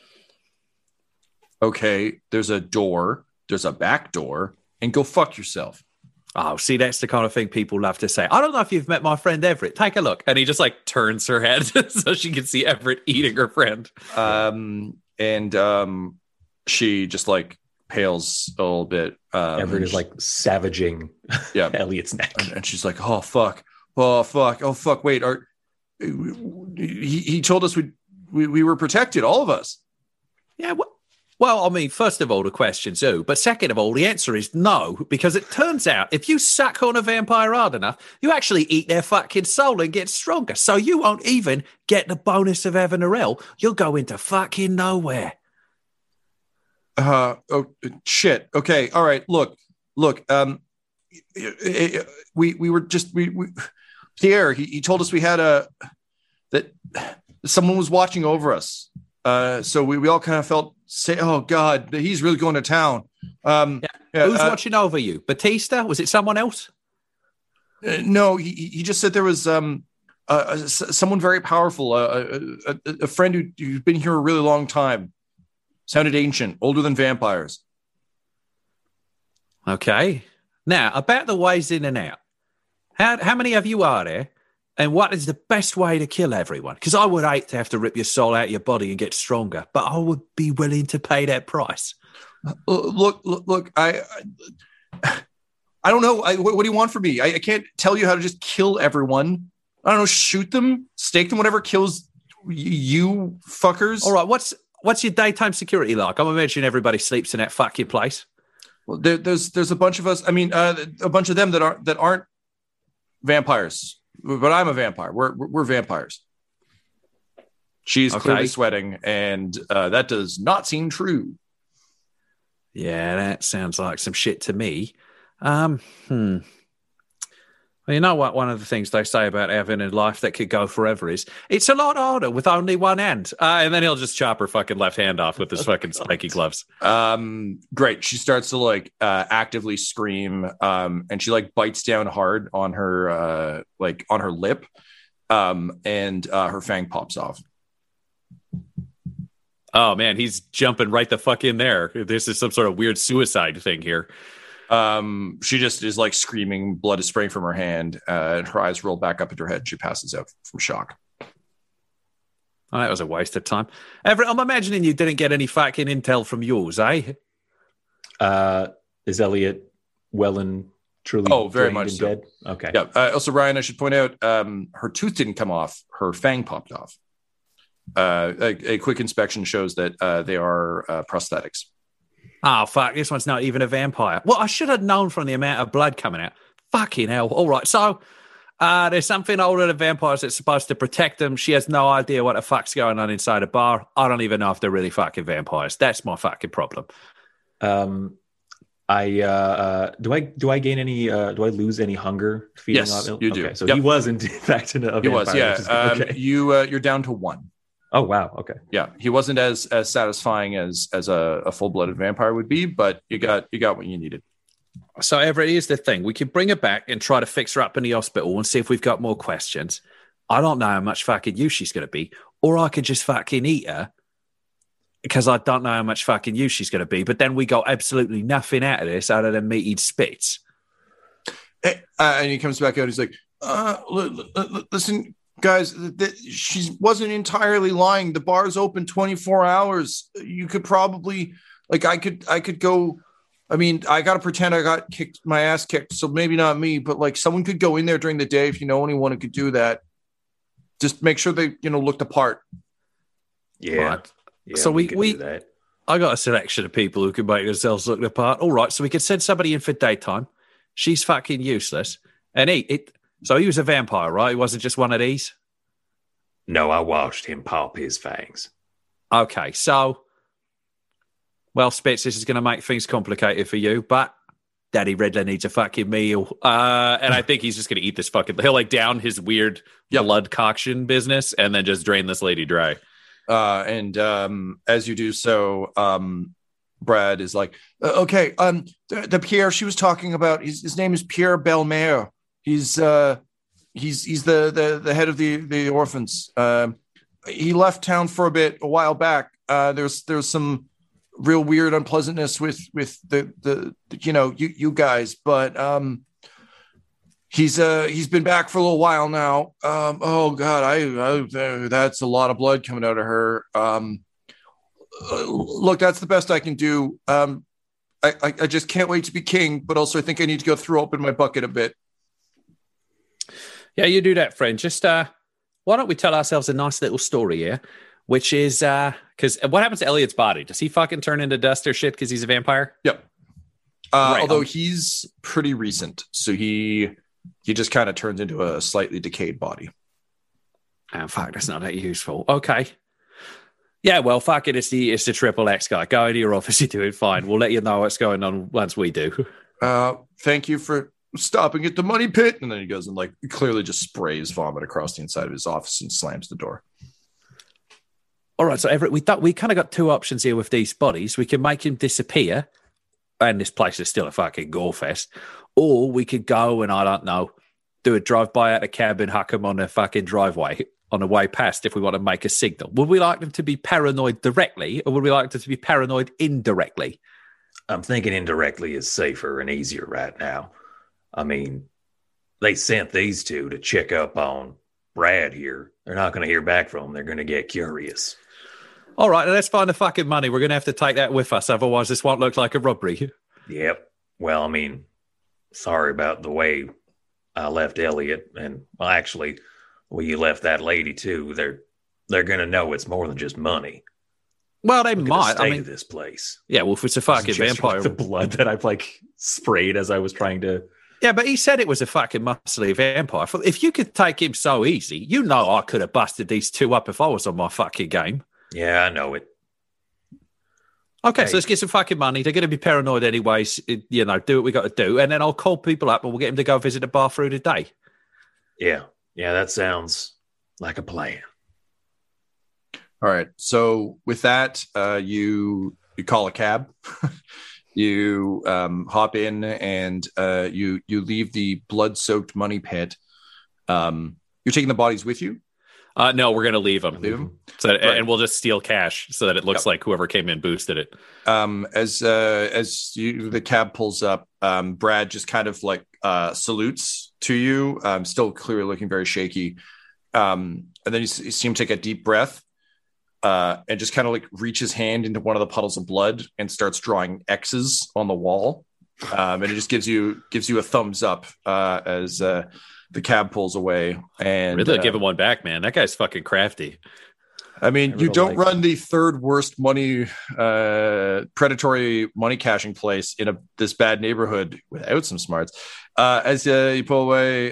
Okay, there's a door, there's a back door, and go fuck yourself. Oh, see, that's the kind of thing people love to say. I don't know if you've met my friend Everett. Take a look. And he just like turns her head so she can see Everett eating her friend. She just like pales a little bit. Everett is like savaging Elliot's neck. And she's like, oh, fuck. Wait, he told us we were protected, all of us. Yeah, well, I mean, first of all, the question's who, but second of all, the answer is no, because it turns out if you suck on a vampire hard enough, you actually eat their fucking soul and get stronger. So you won't even get the bonus of Evan Arell. You'll go into fucking nowhere. Oh, shit. Okay. All right. Look, we were just, Pierre, he told us we had that someone was watching over us. So we all kind of felt, oh God, he's really going to town. Who's watching over you? Batista? Was it someone else? No, he just said there was someone very powerful, a friend who's been here a really long time. Sounded ancient, older than vampires. Okay. Now, about the ways in and out. How many of you are there? And what is the best way to kill everyone? Because I would hate to have to rip your soul out of your body and get stronger, but I would be willing to pay that price. Look, I don't know. What do you want from me? I can't tell you how to just kill everyone. I don't know, shoot them, stake them, whatever kills you fuckers. All right, what's your daytime security like? I'm imagining everybody sleeps in that fucking place. Well, there's a bunch of us. I mean, a bunch of them that aren't vampires. But I'm a vampire. We're vampires. She's clearly sweating, and that does not seem true. Yeah, that sounds like some shit to me. Well, you know what? One of the things they say about having a life that could go forever is it's a lot harder with only one hand. And then he'll just chop her fucking left hand off with his fucking spiky gloves. Great. She starts to like actively scream, and she like bites down hard on her on her lip, and her fang pops off. Oh, man, he's jumping right the fuck in there. This is some sort of weird suicide thing here. She just is like screaming, blood is spraying from her hand, and her eyes roll back up into her head. She passes out from shock. Oh, that was a waste of time. Everett, I'm imagining you didn't get any fucking intel from yours, eh? Is Elliot well and truly very much so. Dead? Okay. Yeah. Also, Ryan, I should point out, her tooth didn't come off. Her fang popped off. A quick inspection shows that they are prosthetics. Oh, fuck. This one's not even a vampire. Well, I should have known from the amount of blood coming out. Fucking hell. All right. So there's something older than vampires that's supposed to protect them. She has no idea what the fuck's going on inside a bar. I don't even know if they're really fucking vampires. That's my fucking problem. Do I gain any? Do I lose any hunger? Feeding Yes, on you do. Okay, so he was in fact a vampire. He was, yeah. Okay. You're down to 1. Oh wow. Okay. Yeah, he wasn't as satisfying as a full-blooded vampire would be, but you got what you needed. So, Everett, here's the thing: we could bring her back and try to fix her up in the hospital and see if we've got more questions. I don't know how much fucking use she's going to be, or I could just fucking eat her because I don't know how much fucking use she's going to be. But then we got absolutely nothing out of this other than meat-eat spits. And he comes back out. He's like, "Listen, guys, she wasn't entirely lying. The bar's open 24 hours. You could probably, like, I could go. I mean, I got to pretend I got my ass kicked, so maybe not me, but like someone could go in there during the day if you know anyone who could do that. Just make sure they, look the part." Yeah. Right. Yeah, so we do that. I got a selection of people who can make themselves look the part. All right, so we could send somebody in for daytime. She's fucking useless. And so he was a vampire, right? He wasn't just one of these? No, I watched him pop his fangs. Okay, so, well, Spitz, this is going to make things complicated for you, but Daddy Riddler needs a fucking meal. And I think he's just going to eat this fucking... He'll down his weird blood concoction business and then just drain this lady dry. And as you do so, Brad is like, okay, the Pierre she was talking about, his name is Pierre Belmer. He's the head of the orphans. He left town for a while back. There's some real weird unpleasantness with the you guys, but he's been back for a little while now. Oh God, I that's a lot of blood coming out of her. Look, that's the best I can do. I just can't wait to be king, but also I think I need to go throw open my bucket a bit. Yeah, you do that, friend. Just why don't we tell ourselves a nice little story here, which is because what happens to Elliot's body? Does he fucking turn into dust or shit because he's a vampire? Yep. Right. Although he's pretty recent, so he just kind of turns into a slightly decayed body. Oh, fuck, that's not that useful. Okay. Yeah, well, fuck it. It's the Triple X guy. Go into your office. You're doing fine. We'll let you know what's going on once we do. Thank you for stopping at the money pit. And then he goes and clearly just sprays vomit across the inside of his office and slams the door. All right, so Everett, we kind of got two options here with these bodies. We can make him disappear, and this place is still a fucking gore fest. Or we could go and, I don't know, do a drive-by at a cab and huck him on a fucking driveway on the way past if we want to make a signal. Would we like them to be paranoid directly, or would we like them to be paranoid indirectly? I'm thinking indirectly is safer and easier right now. I mean, they sent these two to check up on Brad here. They're not going to hear back from him. They're going to get curious. All right, let's find the fucking money. We're going to have to take that with us. Otherwise, this won't look like a robbery. Yep. Well, I mean, sorry about the way I left Elliot. And, well, actually, you left that lady, too. They're going to know it's more than just money. Well, they might. I mean, this place. Yeah, well, if it's a fucking vampire. The blood that I've sprayed as I was trying to. Yeah, but he said it was a fucking muscly vampire. If you could take him so easy, I could have busted these two up if I was on my fucking game. Yeah, I know it. Okay, so let's get some fucking money. They're going to be paranoid anyways. Do what we got to do. And then I'll call people up and we'll get them to go visit the bar through the day. Yeah, that sounds like a plan. All right. So with that, you call a cab. You hop in and you leave the blood-soaked money pit. You're taking the bodies with you? No, we're going to leave them. So, right. And we'll just steal cash so that it looks like whoever came in boosted it. As the cab pulls up, Brad just kind of like salutes to you, still clearly looking very shaky. And then you see him take a deep breath and just kind of like reach his hand into one of the puddles of blood and starts drawing X's on the wall. And it just gives you a thumbs up as the cab pulls away. And Ridley giving one back, man. That guy's fucking crafty. I mean, you don't run the third worst predatory money cashing place in this bad neighborhood without some smarts. As you pull away,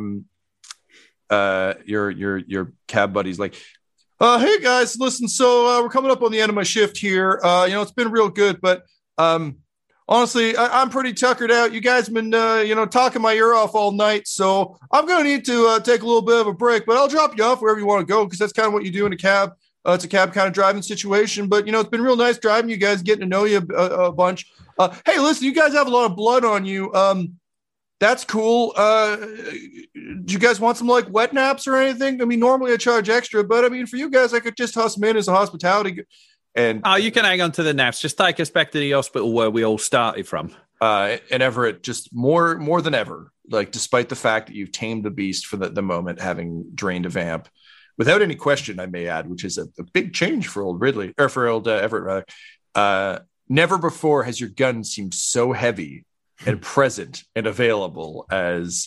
your cab buddy's like, hey guys, listen, so we're coming up on the end of my shift here. It's been real good, but honestly, I'm pretty tuckered out. You guys have been, talking my ear off all night, so I'm going to need to take a little bit of a break, but I'll drop you off wherever you want to go, because that's kind of what you do in a cab. It's a cab kind of driving situation, but, it's been real nice driving you guys, getting to know you a bunch. Hey, listen, you guys have a lot of blood on you. That's cool. Do you guys want some, like, wet naps or anything? I mean, normally I charge extra, but, I mean, for you guys, I could just toss them in as a hospitality. And you can hang on to the naps. Just take us back to the hospital where we all started from. And Everett, just more than ever, like, despite the fact that you've tamed the beast for the moment, having drained a vamp, without any question, I may add, which is a big change for old Ridley, or for old Everett, rather. Never before has your gun seemed so heavy and present and available as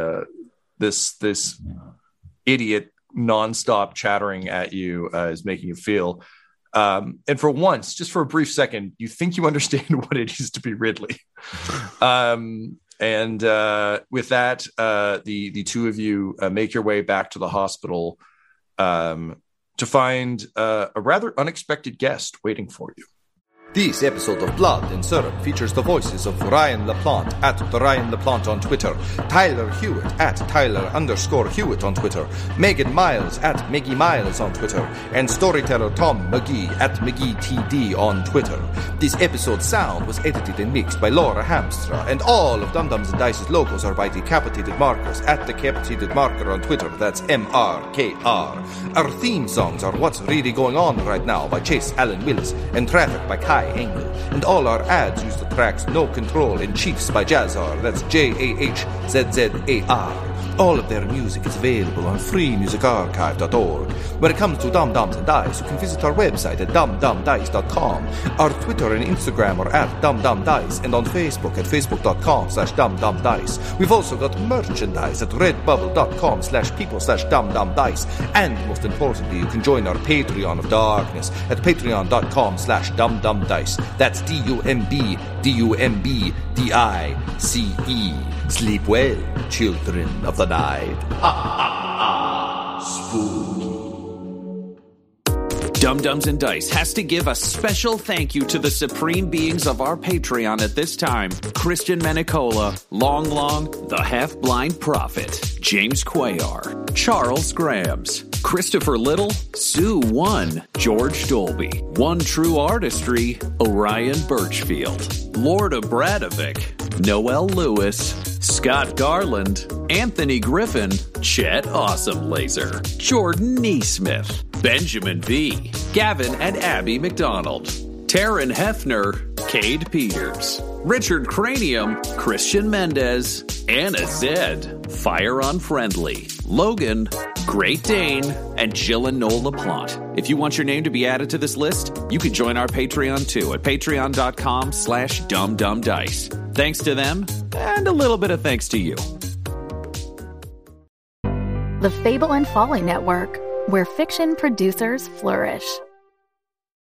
this idiot nonstop chattering at you is making you feel. And for once, just for a brief second, you think you understand what it is to be Ridley. And with that, the two of you make your way back to the hospital to find a rather unexpected guest waiting for you. This episode of Blood and Syrup features the voices of Ryan LaPlante at the Ryan LaPlante on Twitter, Tyler Hewitt at Tyler_Hewitt on Twitter, Megan Miles at Meggie Miles on Twitter, and storyteller Tom McGee at McGeeTD on Twitter. This episode's sound was edited and mixed by Laura Hamstra, and all of Dum Dums and Dice's logos are by Decapitated Markers at Decapitated Marker on Twitter. That's MRKR. Our theme songs are What's Really Going On Right Now by Chase Allen Willis and Traffic by Kai Engel, and all our ads use the tracks No Control and Chiefs by Jazzar, that's JAHZZAR. All of their music is available on freemusicarchive.org. When it comes to Dum Dums and Dice, you can visit our website at dumdumdice.com. Our Twitter and Instagram are at dumdumdice, and on Facebook at facebook.com/dumdumdice. We've also got merchandise at redbubble.com/people/dumdumdice. And most importantly, you can join our Patreon of Darkness at patreon.com/dumdumdice. That's DUMBDICE. Sleep well, children of the night. Spooky. Dum Dums and Dice has to give a special thank you to the supreme beings of our Patreon at this time. Christian Menicola, Long, the Half-Blind Prophet, James Cuellar, Charles Grams, Christopher Little, Sue One, George Dolby, One True Artistry, Orion Birchfield, Lord Abradovic, Noel Lewis, Scott Garland, Anthony Griffin, Chet Awesome Laser, Jordan Neesmith, Benjamin V, Gavin and Abby McDonald, Taryn Hefner, Cade Peters, Richard Cranium, Christian Mendez, Anna Zed, Fire Unfriendly, Logan, Great Dane, and Jill and Noel LaPlante. If you want your name to be added to this list, you can join our Patreon too at patreon.com/dumdumdice. Thanks to them, and a little bit of thanks to you. The Fable and Folly Network, where fiction producers flourish.